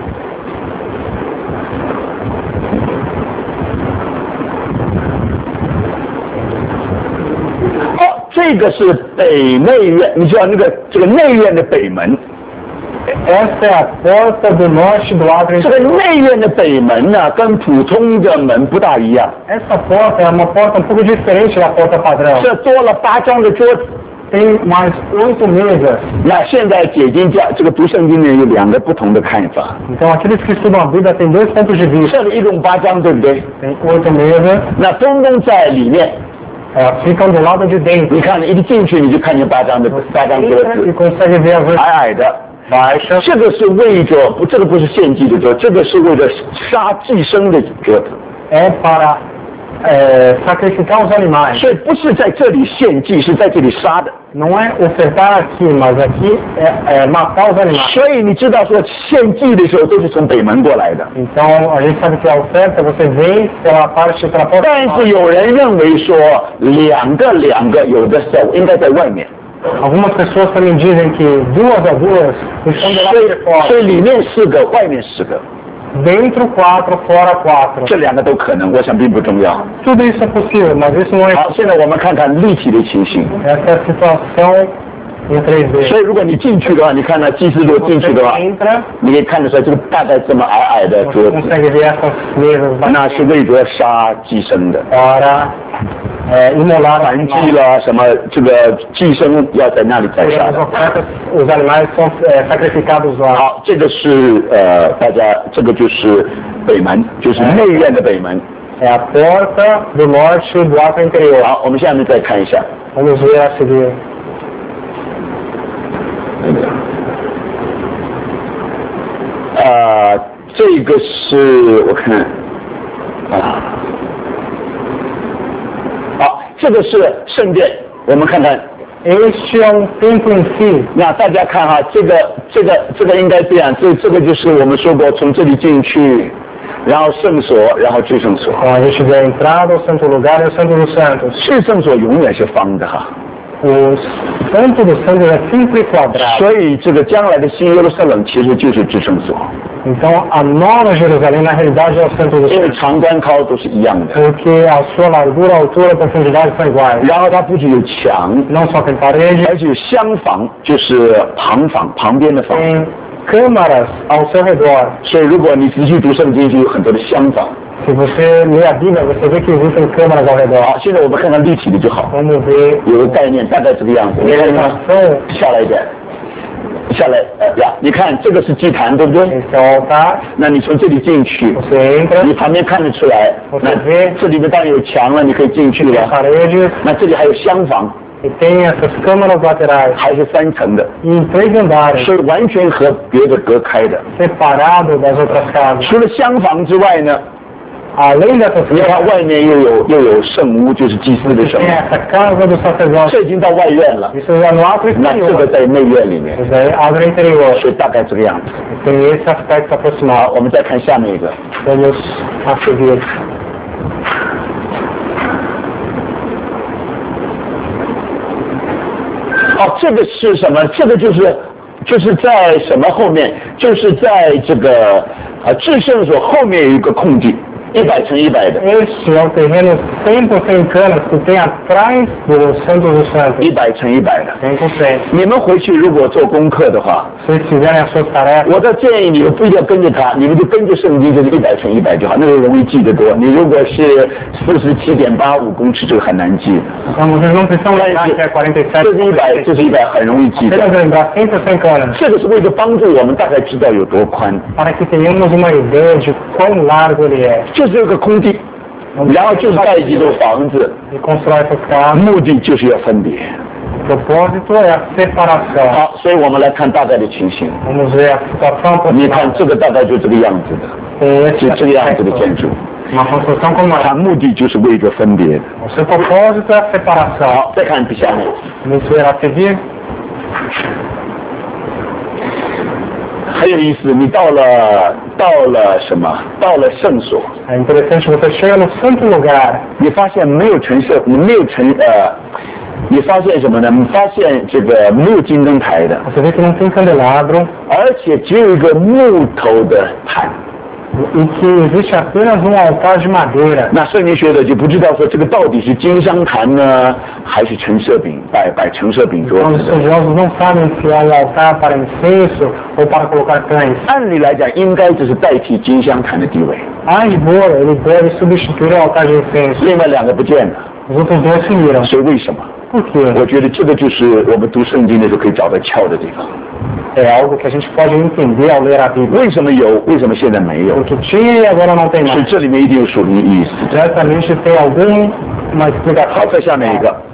好，这个是北内院，你知道那个这个内院的北门， Essa é a porta do norte do átrio 这个 interior. 内院的北门呢、跟普通的门不大一样， Essa porta é uma porta um pouco diferente da porta padrão. 这多了八张的桌子。 Tem mais oito mesas. 那现在解经家这个读圣经的人有两个不同的看法， Então aqueles que estudam a Bíblia têm dois pontos de vista. 这里一共八张，对不对？ Tem oito mesas, 那东东在里面， elas ficam do lado de dentro. 你看一进去你就看见八张的八张桌 Entra e 子， consegue ver as 矮矮的。 baixas. 这个是为着不，这个不是献祭的桌，这个是为了杀寄生的桌子。 É para é, sacrificar os animais. 所以不是在这里献祭，是在这里杀的。 Não é ofertar aqui, mas aqui é, é matar os animais. 所以你知道说献祭的时候都是从北门过来的。 Então a gente sabe que a oferta você vem pela parte pela porta. 但是有人认为说两个两个有的时候应该在外面。 Algumas pessoas também dizem que duas a duas estão do lado de 所 fora. 以里面四个，外面四个， Dentro quatro, fora quatro. 这两个都可能，我想并不重要。 Tudo isso é possível, mas isso não é. 好，现在我们看看立体的情形。 Essa é a situação em três D. 所以如果你进去的话，你看到祭司如果进去的话， Entra, 你可以看得出来，这个大概这么矮矮的 você 桌子， consegue ver essas mesas 那是为着杀鸡牲的。 para é, imolar 燔祭 animais. 啦，什么这个寄生要在那里宰杀 As 的。 ofertas, os animais são é, sacrificados lá. 好，这个是呃，大家这个就是北门，就是内院的北门。 É a porta do norte do ato interior. 好，我们下面再看一下。 Vamos ver a seguir. 啊、这个是我看啊，好，这个是圣殿，我们看看。 Este é um templo em si. 那大家看哈，这个这个这个应该这样，这这个就是我们说过，从这里进去，然后圣所，然后至圣所。 Então a gente vê a entrada, o santo lugar e o santo dos santos. 至圣所永远是方的哈， O santo dos santos é sempre quadrado. 所以这个将来的新耶路撒冷其实就是至圣所， Então a nova Jerusalém na realidade é o santo dos 因为 santos. 长宽高都是一样的。 Porque a sua largura, altura, profundidade são iguais. 然后它不仅有墙， Não só tem parede, 而且有厢房，就是旁房旁边的房。 tem câmaras ao seu redor. 所以如果你仔细读圣经，就有很多的厢房。 Se você ler a Bíblia, você vê que existem câmaras ao redor. 好，现在我们看看立体的就好， Vamos ver 有个概念，大概这个样子。你看见吗？ a 下来一点，下来，呃呀，你看这个是祭坛，对不对？ esse é o altar. 那你从这里进去， Você entra, 你旁边看得出来，那这里面当然有墙了，你可以进去 tem 了。 paredes 那这里还有厢房， e tem essas câmaras laterais. 还是三层的， E em três andares, 所以完全和别的隔开的。 separado das outras casas. 除了厢房之外呢， Além dessas 你看 câmaras, 外面又有又有圣屋，就是祭司的圣 tem 屋， essa casa do sacerdote. 这已经到外院了。 Isso já no ato 那这个 exterior. 在内院里面， Isso aí abre interior. 所以大概这个样子。 Tem esse aspecto 好， aproximado. 我们再看下面一个。 Vamos a seguir. 哦，这个是什么？这个就是就是在什么后面？就是在这个呃至圣所后面有一个空地，一百乘一百的， Este é o terreno cem por cento canas que tem atrás do Santo dos Santos. 一百乘一百的。 cem por cento. 你们回去如果做功课的话， Se vocês fizerem as suas tarefas, 我倒建议你们不一定要跟着他，你们就跟着圣经，就是一百乘一百就好，那个容易记得多。你如果是四十七点八五公尺，这个很难记。 então vocês não precisam lembrar que é quarenta e sete. 这是一百，这是一百，很容易记得。 Apenas lembrar cem por cento canas, 这个是为了帮助我们大概知道有多宽， para que tenhamos uma ideia de quão largo ele é. 就是有个空地，然后就是盖几栋房子， E constrói essas casas. 目的就是要分别。 O propósito é a separação. 好，所以我们来看大概的情形。 Vamos ver a situação 你看 aproximada. 这个大概就这个样子的， Com 就 esse 这个样子的 aspecto. 建筑， Uma construção como 它 essa. 目的就是为着分别。 O seu propósito é a separação. 好，再看下面， Vamos ver a seguir. 很有意思。你到了到了什么？到了圣所， É interessante, você chega no santo lugar, 你发现没有陈设，你没有陈呃，你发现什么呢？你发现这个没有金灯台的， você vê que não tem candelabro 而且只有一个木头的坛。 e que existe apenas um altar de madeira. 那圣经学者就不知道说这个到底是金香坛呢，还是陈设饼摆摆陈设饼桌 Então, 子 os 的？ estudiosos não sabem se é um altar para incenso ou para colocar cães. 按理来讲，应该这是代替金香坛的地位。 A rigor, ele deve substituir o altar de incenso. 另外两个不见了， Os outros dois sumiram. 所以为什么？ Por quê? 我觉得这个就是我们读圣经的时候可以找到窍的地方。 É algo que a gente pode entender ao ler a Bíblia. 为什么有？为什么现在没有？ Porque tinha e agora não tem 是 mais. 这里面一定有属灵意思。 Certamente tem alguma 好， explicação. 再下面一个。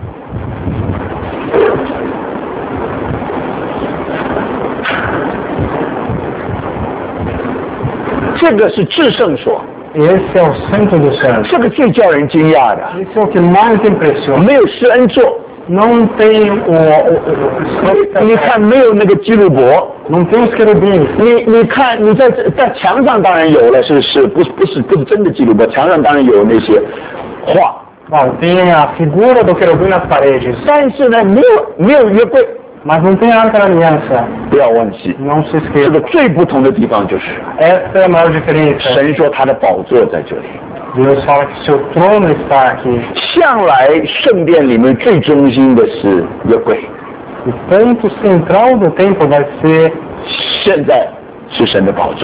这个是至圣所， Esse é o centro do céu. 这个最叫人惊讶的， Esse é o que mais impressiona. 没有施恩座， Não tem o, o, o 你看没有那个基路伯， não tem os querubins. 你你看你在在墙上当然有了，是是不是不是不是真的基路伯，墙上当然有那些画， Bom, tem a figura do querubim nas paredes, 但是呢没有没有约柜， mas não tem a Arca da Aliança. 不要忘记， Não se 这 esqueça. 个最不同的地方就是 Essa é a maior diferença. 神说他的宝座在这里。 Deus fala que seu trono está aqui. 向来圣殿里面最中心的是约柜， O ponto central do templo vai ser 现在是神的宝座。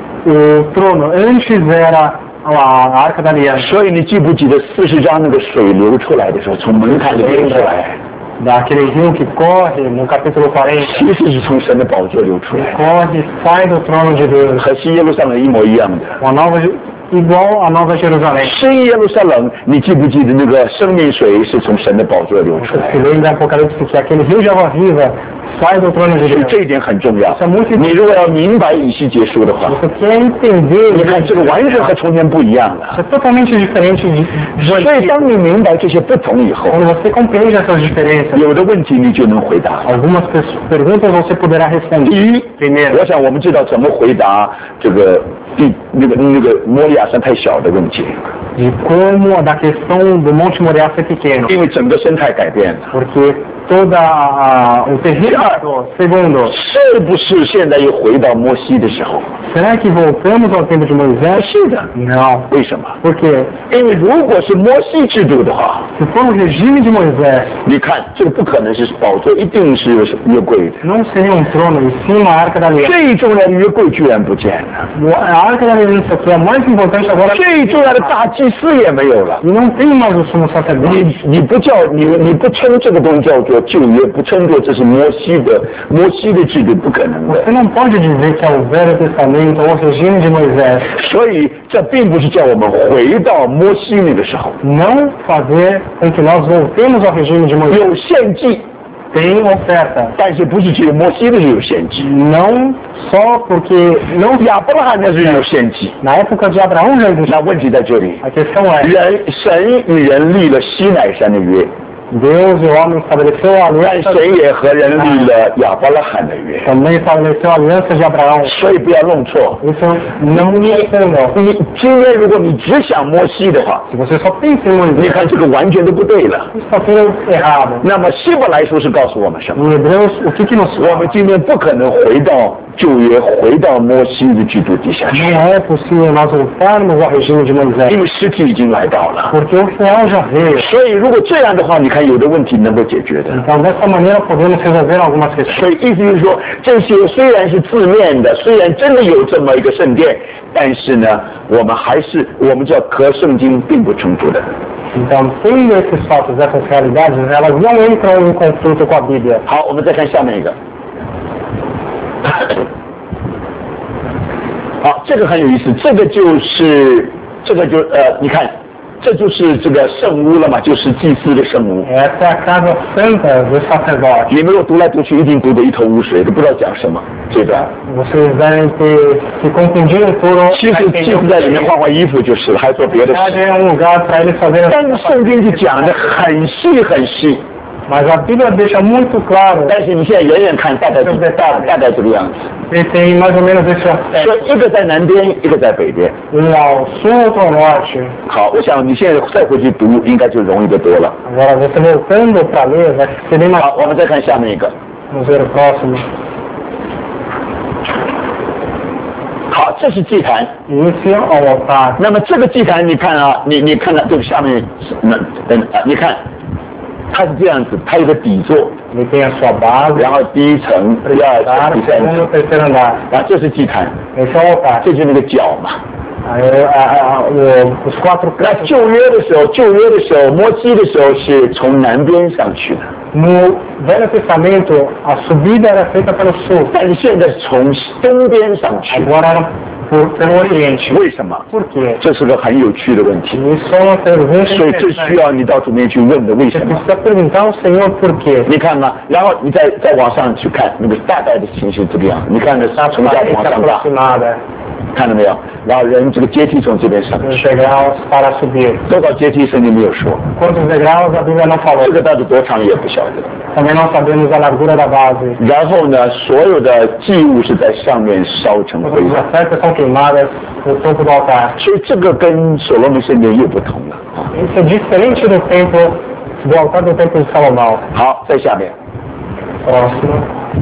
o trono. Antes era a Arca da Aliança. 所以你记不记得四十章那个水流出来的时候，从门槛里流出来， Daquele rio que corre no capítulo quarenta. 其实是从神的宝座流出来， Corre, sai do trono de Deus. 和新耶路撒冷一模一样的。 Uma nova, igual a Nova Jerusalém. 新耶路撒冷，你记不记得那个生命水是从神的宝座流出来 Se？ lembra Apocalipse que aquele rio de água viva sai do trono de 所以 Deus. 这一点很重要 Isso é。muito 你如果要明白以西结书的话， Você quer entender 你看这个完全和从前不一样了。 isso é totalmente diferente de, de 所以当你明白这些不同以后， quando você compreende essas diferenças. 有的问题你就能回答。 Algumas pessoas, perguntas você poderá 第 responder. 一， Primeiro, 我想我们知道怎么回答这个地那个那个摩利亚山太小的问题， de como da questão do Monte Moriá ser pequeno, 因为整个生态改变了。 porque toda a, o terreno. Segundo, 是不是现在又回到摩西的时候？ será que voltamos ao tempo de 不 Moisés? 是的， Não. 为什么？ Por quê? 因为如果是摩西制度的话， Se for o regime de Moisés, 你看这个不可能是宝座，一定是约柜的。 não seria um trono, e sim uma Arca da Aliança. 最重要的约柜居然不见了， A Arca da Aliança, que é a mais importante agora, 最重要的大祭司也没有了。 e não tem mais o sumo sacerdote. 你你不叫你你不称这个东西叫做旧约，不称作这是摩西的摩西的制度，不可能的。 Você não pode dizer que é o Velho Testamento ou o regime de Moisés. 所以这并不是叫我们回到摩西那个时候。 Não fazer com que nós voltemos ao regime de Moisés. 有献祭， Tem oferta. 但是不是只有摩西的时候有献祭？ Não só porque não 亚伯拉罕那时候有献祭。 na época de Abraão já existia. 那问题在这里， A questão é, 人神与人立了西乃山的约， Deus e o homem estabeleceu a 但 aliança, 神也和人立了亚伯拉罕的约， também estabeleceu a aliança de Abraão. 所以不要弄错。 Isso não me entendam. 你今天如果你只想摩西的话， Se você só pensa em 你 Moisés, 看这个完全都不对了。 isso está tudo errado. 那么希伯来书是告诉我们什么？ Em Hebreus, o que que nos 我们 fala? 今天不可能回到旧约，回到摩西的制度底下去， Não é possível nós voltarmos ao regime de 因 Moisés, 为实体已经来到了。 porque o final já veio. 所以如果这样的话，你看有的问题能够解决的。 Então, dessa maneira, podemos resolver algumas questões. 所以意思就是说，这些虽然是字面的，虽然真的有这么一个圣殿，但是呢，我们还是我们叫和圣经并不冲突的。 Então, tendo esses fatos, essas realidades, elas não entram em conflito com a Bíblia. 好，我们再看下面一个。好，这个很有意思，这个就是这个就呃，你看，这就是这个圣屋了嘛，就是祭司的圣屋。 Essa é a casa santa do sacerdote. 你们如果读来读去，一定读得一头雾水，都不知道讲什么。这个 Vocês devem ter se confundido por 其实祭司在里面换换衣服就是了，还做别的 Na 事。 verdade, é um lugar para eles fazerem. 但是圣经就讲的很细很细， Mas a Bíblia deixa muito claro 但是你现在远远看，大概是大大概这个样子。 que tem mais ou menos esse 所 aspecto. 以一个在南边，一个在北边。 Um ao sul, outro ao norte. 好，我想你现在再回去读，应该就容易得多了。 Agora, você voltando para ler, vai ser bem mais. 好，我们再看下面一个。 Vamos ver o próximo. 好，这是祭坛。 Esse é o altar. 那么这个祭坛，你看啊，你你看到这个下面，那嗯啊，你看，它是这样子，它有个底座， Ele tem a sua base, 然后第一层、第二 andar, 层、第三 segundo 层 e，terceiro andar. 啊，这是祭坛， Esse é o altar. 这就是那个角嘛。 Aí, a, a, o, os quatro 那 cantos. 旧约的时候，旧约的时候，摩西的时候是从南边上去的， No Velho Testamento, a subida era feita pelo sul. 但是现在是从东边上去。 Agora era por, pelo oriente. 为什么？ Por quê? 这是个很有趣的问题， Isso é uma pergunta 所以这需 interessante. 要你到主面去问的。为 Você 什么？ precisa perguntar ao Senhor por quê. 你看嘛，然后你再再往上去看，那个大概的情形这个样。你看那从下 Aparência 往上大， aproximada. 看到没有？然后人这个阶梯从这边上去， os degraus para subir. 多少阶梯圣经没有说， Quantos degraus a Bíblia não 这 falou? 个到底多长也不晓得。 Também não sabemos a largura da base. 然后呢，所有的祭物是在上面烧成灰 As 的， ofertas são queimadas no topo do altar. 所以这个跟所罗门圣殿又不同了啊。 Isso é diferente do templo, do altar do templo de Salomão. 好，在下面， Próximo.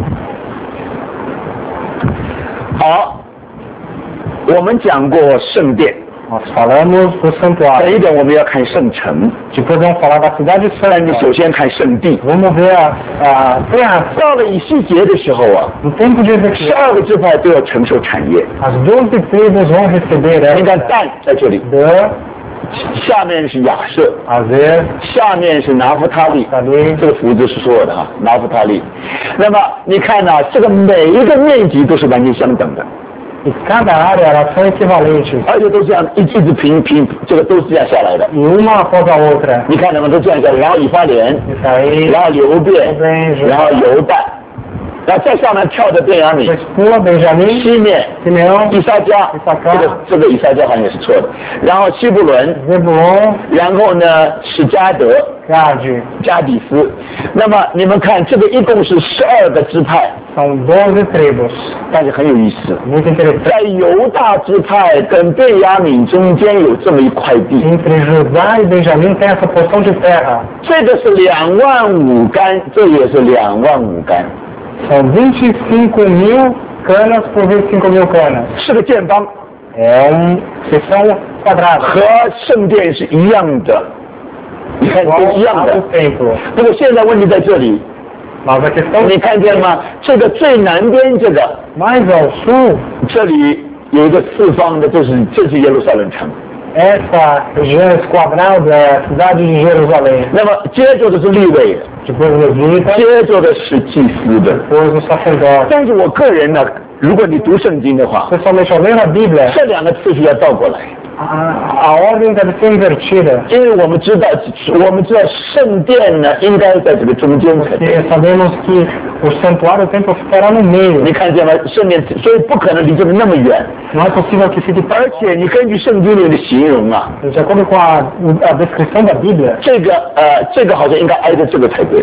好，我们讲过圣殿， Nós falamos do 等 santuário. 一点我们要看圣城， Depois vamos falar da cidade 但你 santa. 首先看圣地。 Vamos ver a, a terra. 到了以西结的时候啊， No tempo de 十 Ezequiel, 二个支派都要承受产业。 as doze tribos vão receber 你看 essa 但在这里， de 下面是亚瑟， Azer, 下面是拿弗他利， Naftali. 这个福字是说的哈，拿弗他利。那么你看呢、这个每一个面积都是完全相等的， E cada área elas são equivalentes. 而且都是这样一一直平平，这个都是这样下来的。 E uma após a outra. 你看他们都这样下来，然后以法莲， Isso aí. 然后流变， Benjamin, 然后犹大，然后再上面跳的便雅悯 Depois，pula Benjamim, 西面 Simeão, 以撒迦， 以撒迦这个这个以撒迦好像也是错的，然后西布伦， Zebulon, 然后呢是加德、 Gade. 加底斯。那么你们看，这个一共是十二个支派， São doze tribos. 但是很有意思， Muito interessante. 在犹大支派跟便雅悯中间有这么一块地， Entre Judá e Benjamim tem essa porção de terra. 这个是两万五竿，这也是两万五竿， São vinte e cinco mil canas por vinte e cinco mil canas. 是个见方， É um seção quadrada. 和圣殿是一样的，你看都一样 Igual 的 ao。templo. 不过现在问题在这里， Mas a questão 你看见吗？这个最南边这个， mais ao sul, 这里有一个四方的，这是这是耶路撒冷城。 essa região esquadral da cidade de Jerusalém. 那么接着的是立位的， Depois os levitas, 接着的是祭司的。 depois os sacerdotes. 但是我个人呢，如果你读圣经的话， Pessoalmente, ao ler a Bíblia, 这两个次序要倒过来， a, a ordem deve ser invertida. 因为我们知道，我们知道圣殿呢应该在这个中间才对。 Porque sabemos que o santuário, o templo ficará no meio. 你看见吗？圣殿，所以不可能离这个那么远。 Não é possível que fique 而且你根据圣经里面的形容啊， de acordo com a, a descrição da Bíblia. 这个呃，这个好像应该挨着这个才对。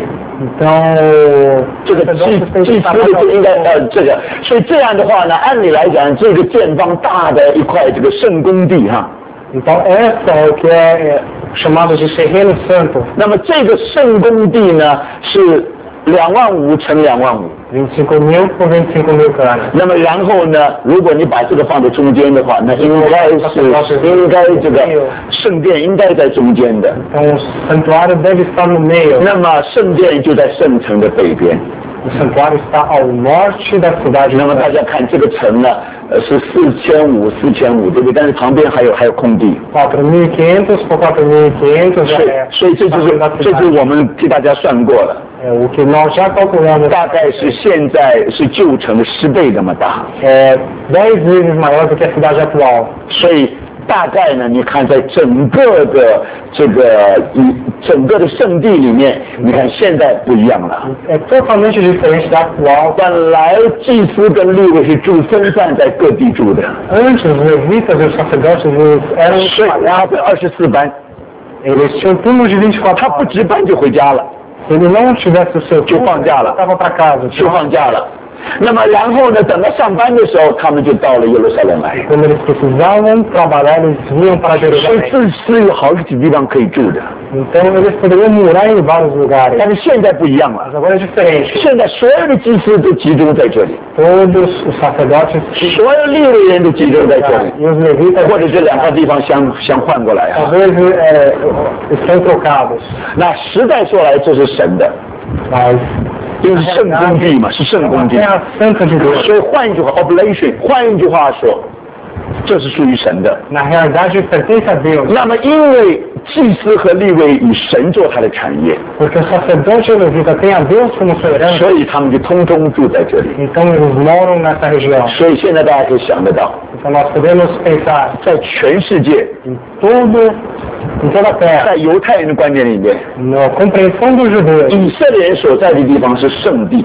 Então, 这个祭祭司的就应该呃这个，所以这样的话呢，按理来讲，这个见方大的一块这个圣公地哈， então essa é o que é, é chamado de terreno santo. 那么这个圣公地呢是两万五乘两万五， vinte e cinco mil por vinte e cinco mil canas. 那么然后呢，如果你把这个放在中间的话，那应该是应该这个圣殿应该在中间的， Então o santuário deve estar no meio. 那么圣殿就在圣城的北边。 O santuário está ao norte da cidade. 那么大家看这个城呢，呃是四千五四千五，对不对？但是旁边还有还有空地。 quatro mil e quinhentos por quatro mil e quinhentos 所以 é 所以这就是这就是我们替大家算过了， é o que nós já calculamos. 大概是现在是旧城的十倍那么大， É dez vezes maior do que a cidade atual. 所以大概呢，你看在整个的这个一整个的圣地里面，你看现在不一样了。 É totalmente diferente da atual. 本来祭司跟利未是住分散在各地住的， Antes, os levitas e os sacerdotes eles eram 所以他分二十四班， eles tinham turnos de vinte e quatro 他不 horas. 值班就回家了， Se ele não tivesse o seu 就 turno, 放假了， estava para casa. 就放假了。那么然后呢，等到上班的时候，他们就到了耶路撒冷来。 Quando eles precisavam trabalhar, eles vinham para 所以 Jerusalém. 这是有好几个地方可以住的， Então eles poderiam morar em vários lugares. 但是现在不一样 Mas 了， agora é diferente. 现在所有的祭司都集中在这里， Todos os sacerdotes 所有利未人都集中在这里， e os levitas 或者这两个地方相相换过来啊。 talvez é, estão trocados. 那实在说来，这是神的， Mas 因为是圣公地嘛，是圣公地 é。a santa de Deus. 所以换一句话 ，oblation， 换一句话说，这是属于神的。 Na realidade pertence a Deus. 那么因为祭司和利未以神做他的产业， Porque o sacerdote e o levita têm a Deus como sua herança. 所以他们就通通住在这里。 Então eles moram nessa região. 所以现在大家可以想得到， Então nós podemos pensar 在全世界， em todo, em toda a terra, 在犹太人的观念里面， na compreensão dos judeus. 以色列人所在的地方是圣地，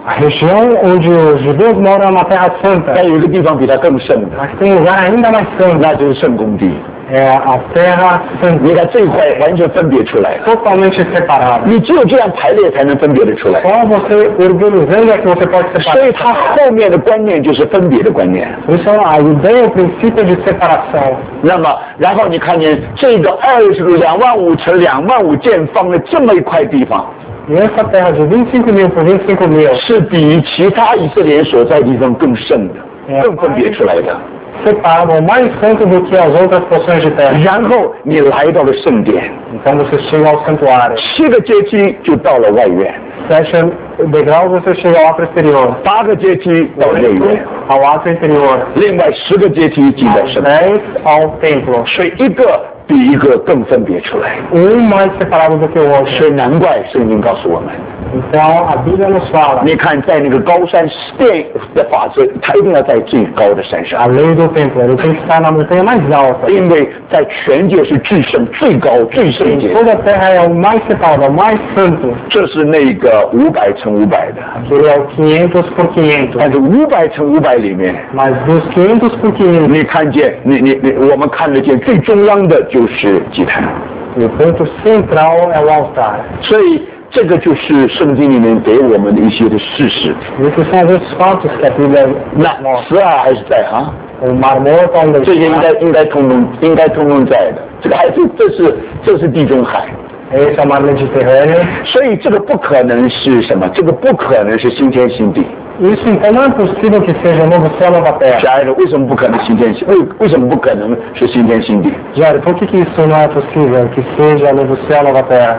A região onde os judeus moram é uma terra santa. 但有一个地方比它更圣的， Mas tem um lugar ainda mais santo. 那就是圣公地。 É a terra santa. 你看这一块完全分别出来了， Totalmente separada. 你只有这样排列才能分别的出来。 Só você organizando é que você pode 所 separar. 以它后面的观念就是分别的观念。 Por isso a ideia, o princípio de separação. 那么，然后你看见这个二十两万五乘两万五见方的这么一块地方， E essa terra de vinte e cinco mil por vinte e cinco mil 是比其他以色列人所在地方更圣的，更分别出来的。 separado mais santo do que as outras porções de terra. 然后你来到了圣殿， Então você chega ao santuário. 七个阶梯就到了外院， Sete degraus você chega ao átrio exterior. 八个阶梯到内院， Ao átrio interior. 另外十个阶梯进到圣殿， Dez ao templo. 所以一个比一个更分别出来。 Um mais separado do que o 所 outro. 以难怪圣经告诉我们， Então a Bíblia nos fala. 你看在那个高山殿的法则，它一定要在最高的山 A 上， lei do templo. Ele tem que estar na montanha mais alta. 因为在全界是至圣、最高、最圣 Em 洁。 toda a terra é o mais separado, é o mais santo. 这是那个五百乘五百的， Aquele é o quinhentos por quinhentos. 但是五百乘五百里面， Mas dos quinhentos por quinhentos. 你看见，你你你，我们看得见最中央的就是祭坛， O ponto central é o altar. 所以这个就是圣经里面给我们的一些的事实。 Esses são os fatos que a Bíblia 那 mostra. 十二还是在哈？ O Mar Morto ainda 这些应 está. 该应该通通应该通通在的。这个还是这是这是地中海， Esse é o Mar Mediterrâneo. 所以这个不可能是什么？这个不可能是新天新地。 Isso então não é possível que seja novo céu, nova terra. 亲爱的，为什么不可能新天新？为为什么不可能是新天新地？ Jair, por que, que isso não é possível que seja novo céu, nova terra?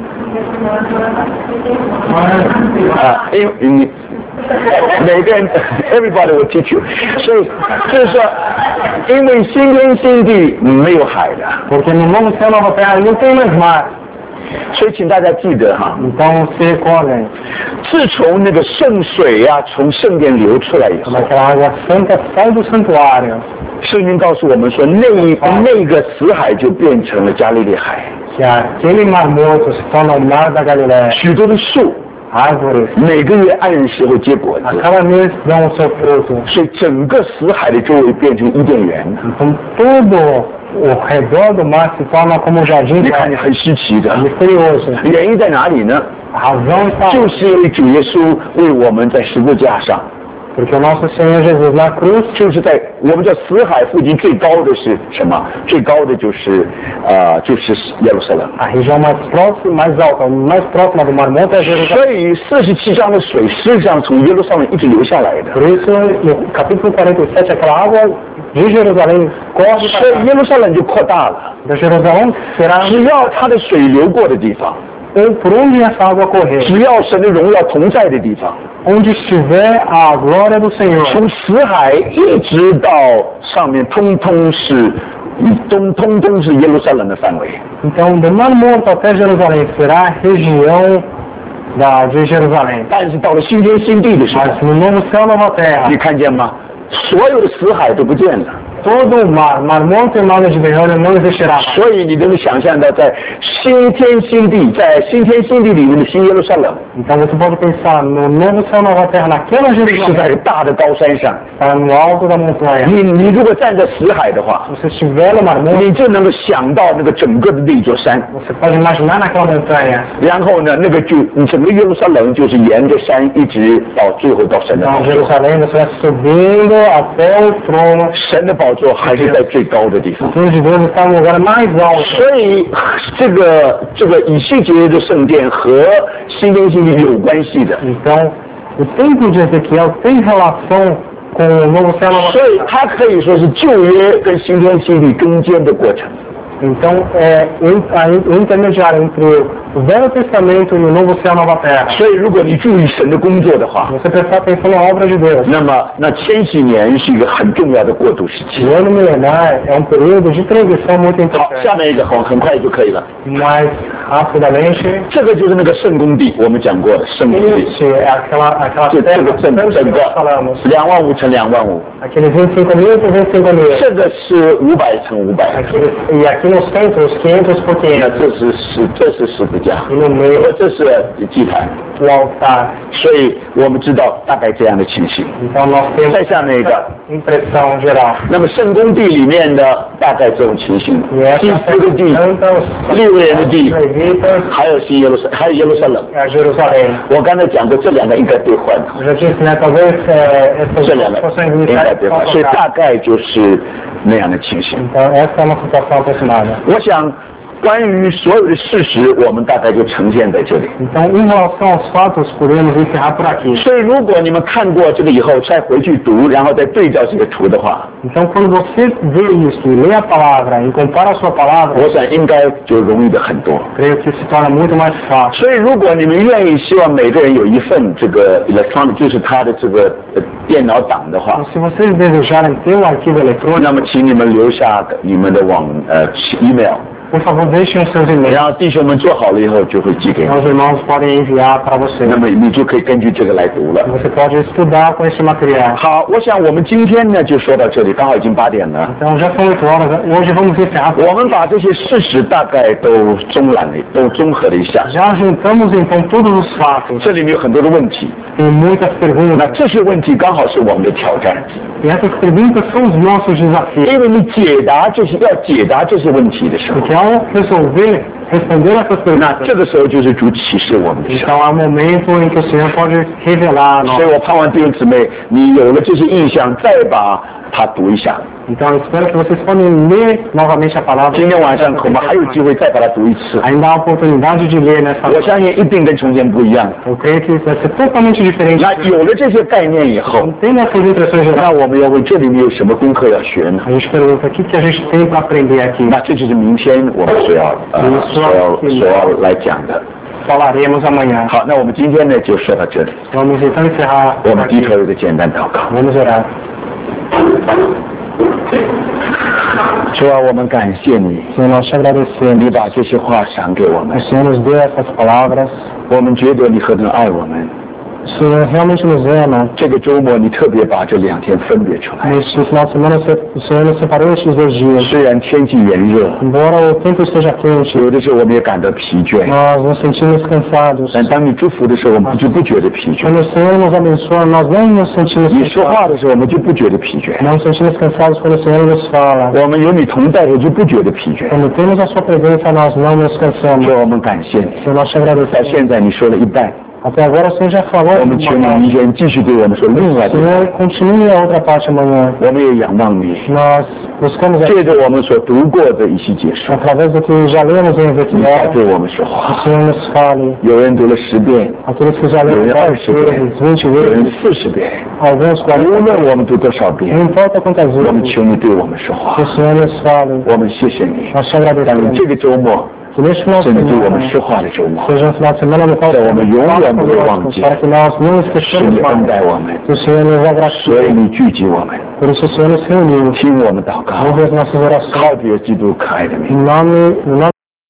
啊，因为你每个人 ，everybody will teach you， 所以就是说，因为新天新地没有海的， Porque no novo céu, nova terra não tem mais mar. 所以请大家记得哈， Então se recordem, 自从那个圣水呀、啊、从圣殿流出来以后 quando，aquela água santa sai do santuário, 圣经告诉我们说，那一那个死海就变成了加利利海， que aquele mar morto se torna o mar da Galileia. 许多的树 Árvores, 每个月按时会结果 a 子， cada mês dão o seu fruto. 所以整个死海的周围变成伊甸园。 Então todo o redor do mar se torna como um jardim 你看，你很稀奇的， misterioso. 原因在哪里呢？ A razão está 就是因为主耶稣为我们在十字架上， porque o nosso Senhor Jesus na cruz, 就是在我们叫死海附近最高的是什么？最高的就是呃，就是耶路撒冷。 a região mais próxima, mais alta, mais próxima do Mar Morto é Jerusalém. 所以四十七章的水实际上从耶路撒冷一直流下来的。 Por isso, no capítulo quarenta e sete, aquela água de Jerusalém corre 所以 para 耶路撒冷就扩大了。 da Jerusalém será 只要它的水流过的地方， por onde essa água correr, 只要神的荣耀同在的地方， onde estiver a glória do Senhor, 从死海一直到上面，通通是，通通通是耶路撒冷的范围。 então do Mar Morto até Jerusalém será a região da, de Jerusalém. 但是到了新天新地的时候， Mas no novo céu, nova terra, 你看见吗？所有的死海都不见了。 todo o mar, Mar Morto e Mar Mediterrâneo não existirá mais. 所以你能够想象到，在新天新地，在新天新地里面的新耶路撒冷， Então você pode pensar no novo céu, nova terra, naquela 是 Jerusalém, 在大的高山上。 está no alto da montanha. 你你如果站在死海的话， Se você estiver no Mar Morto, 你就能够想到那个整个的那座山。 você pode imaginar naquela montanha. 然后呢，那个就你整个耶路撒冷就是沿着山一直到最后到神的宝 Então 座， Jerusalém você vai subindo até o trono. 神的宝座还是在最高的地 O 方。 trono de Deus está no lugar mais alto. 所以这个这个以西结的圣殿和新天新地有关系的， Então, o templo de Ezequiel tem relação com o novo céu, nova 所以 terra. 它可以说是旧约跟新天新地中间的过程。 Então, é o intermediário entre o Velho Testamento e o novo céu, nova terra. 所以如果你注意神的工作的话， Você prestar atenção na obra de Deus. 那么那千禧年是一个很重要的过渡时期。 O ano milenar é um período de transição muito 好， importante. 下面一个很很快就可以了。 Mas, rapidamente, 这个就是那个圣公地，我们讲过的圣公地， esse é aquela, aquela 就这 terra 个整 santa 整 que 个 nós falamos. 两万五乘两万五， Aqueles vinte e cinco mil por vinte e cinco mil. 这个是五百乘五百， Aqui, e aqui no centro, os quinhentos por 那 quinhentos. 这是十，这是十个架， e no meio 这是祭坛， o altar. 所以我们知道大概这样的情形。 Então nós temos 再下面一个， impressão geral. 那么圣公地里面的大概这种情形， E 祭 essa 司的地、 representa 利未人的 os 地， levitas 还有新耶路撒，还有耶路撒冷。 e a Jerusalém. 我刚才讲过，这两个应该兑换的， Eu já disse, né, talvez é, essas 这两个 situações 应该 iniciais 兑换， possam 所以 trocar. 大概就是那样的情形。 Então essa é uma situação aproximada. 我想，关于所有的事实，我们大概就呈现在这里。 Então, em relação aos fatos, podemos encerrar por aqui. 所以，如果你们看过这个以后，再回去读，然后再对照这个图的话， Então, quando você vê isso e lê a palavra e compara a sua palavra, 我想应该就容易的很多。 creio que se torna muito mais fácil. 所以，如果你们愿意，希望每个人有一份这个 electronic， 就是他的这个呃电脑档的话， Então, se vocês desejarem ter um arquivo 那 eletrônico, 么请你们留下你们的网呃 email， por favor, deixem os seus 然 e-mails. 后弟兄们做好了以后就会寄给你， Os irmãos podem enviar para você. 那么你就可以根据这个来读了。 Você pode estudar com esse material. 好，我想我们今天呢就说到这里，刚好已经八点了。 Então, já são oito horas. Hoje vamos encerrar. 我们把这些事实大概都综览了，都综合了一下。 Já juntamos, então, todos os fatos. 这里面有很多的问题， Tem muitas 那 perguntas. 这些问题刚好是我们的挑战， E essas perguntas são os nossos desafios. 因为你解答这些要解答这些问题的时候， Porque ao resolver, responder essas 那 perguntas, 这个时候就是主启示我们的时候。 então há um momento em que o Senhor pode revelar a 所以 nós. 我盼望弟兄姊妹，你有了这些印象，再把它读一下。 Então, eu espero que vocês podem ler novamente a palavra. 今天晚上我们还有机会再把它读一次， Ainda há oportunidade de ler nessa 我相信一定跟从前不一样。 Eu creio que vai ser totalmente diferente. 那有了这些概念以后， Tem essas impressões 那 gerais. 我们要问这里面有什么功课要学呢？ A gente pergunta o que, que a gente tem para aprender aqui. 那这就是明天我们所要呃所要所要来讲的。 Falaremos amanhã. 好，那我们今天呢就说到这里。 Vamos então encerrar 我 por 们低 aqui. 头有个简单祷告。 Vamos orar. 主啊，我们感谢你， Senhor, nós te agradecemos. 你把这些话赏给我们 O， Senhor nos deu essas palavras. 我们觉得你何等爱我们。 O Senhor realmente nos ama. 这个周末你特别把这两天分别出来， Neste final de semana, o Senhor nos separou estes dois dias. 虽然天气炎热， Embora o tempo esteja quente, 有的时候我们也感到疲倦， nós nos sentimos cansados. 但当你祝福的时候，我们就不觉得疲倦； Quando o Senhor nos abençoa, nós não nos sentimos 你说话 cansados. 的时候，我们就不觉得疲倦； Não nos sentimos cansados quando o Senhor nos fala. 我们有你同在的时候就不觉得疲倦。 Quando temos a sua presença, nós não nos cansamos. 说我们感谢你， Senhor, nós te 到 agradecemos. 现在你说了一半， Até agora o Senhor já falou. 我们求你明天继续对我们说另外的， Senhor, continue a outra parte amanhã. 我们也仰望你， Nós buscamos, a- 借着我们所读过的一些解说， através do que já lemos em 你再 Ezequiel, 对我们说 o 话。 Senhor nos fale. 有人读了十遍， Aqueles que já 有 leram 人二 dez 十遍， vezes, vinte 有人 vezes, 四十遍， alguns 无 quarenta 论我们读多少遍， não importa quantas 我们 vezes, 求你对我们说话 que。o Senhor nos fale. 我们谢谢你， Nós te 让 agradecemos. 这个周末 Que neste final 是 de 你对我们 semana 说话的周末， seja um final de semana no qual o 在我 Senhor 们永 fala 远不会忘 conosco, 记， para que nós não 是 esqueçamos 你恩 mais. 待我们， Que o Senhor nos 所以 agracie. 你聚集我们， Por isso o Senhor nos reuniu. 听我们祷告， Ouve as nossas orações. 靠着基督可爱的名。 Em nome, no nome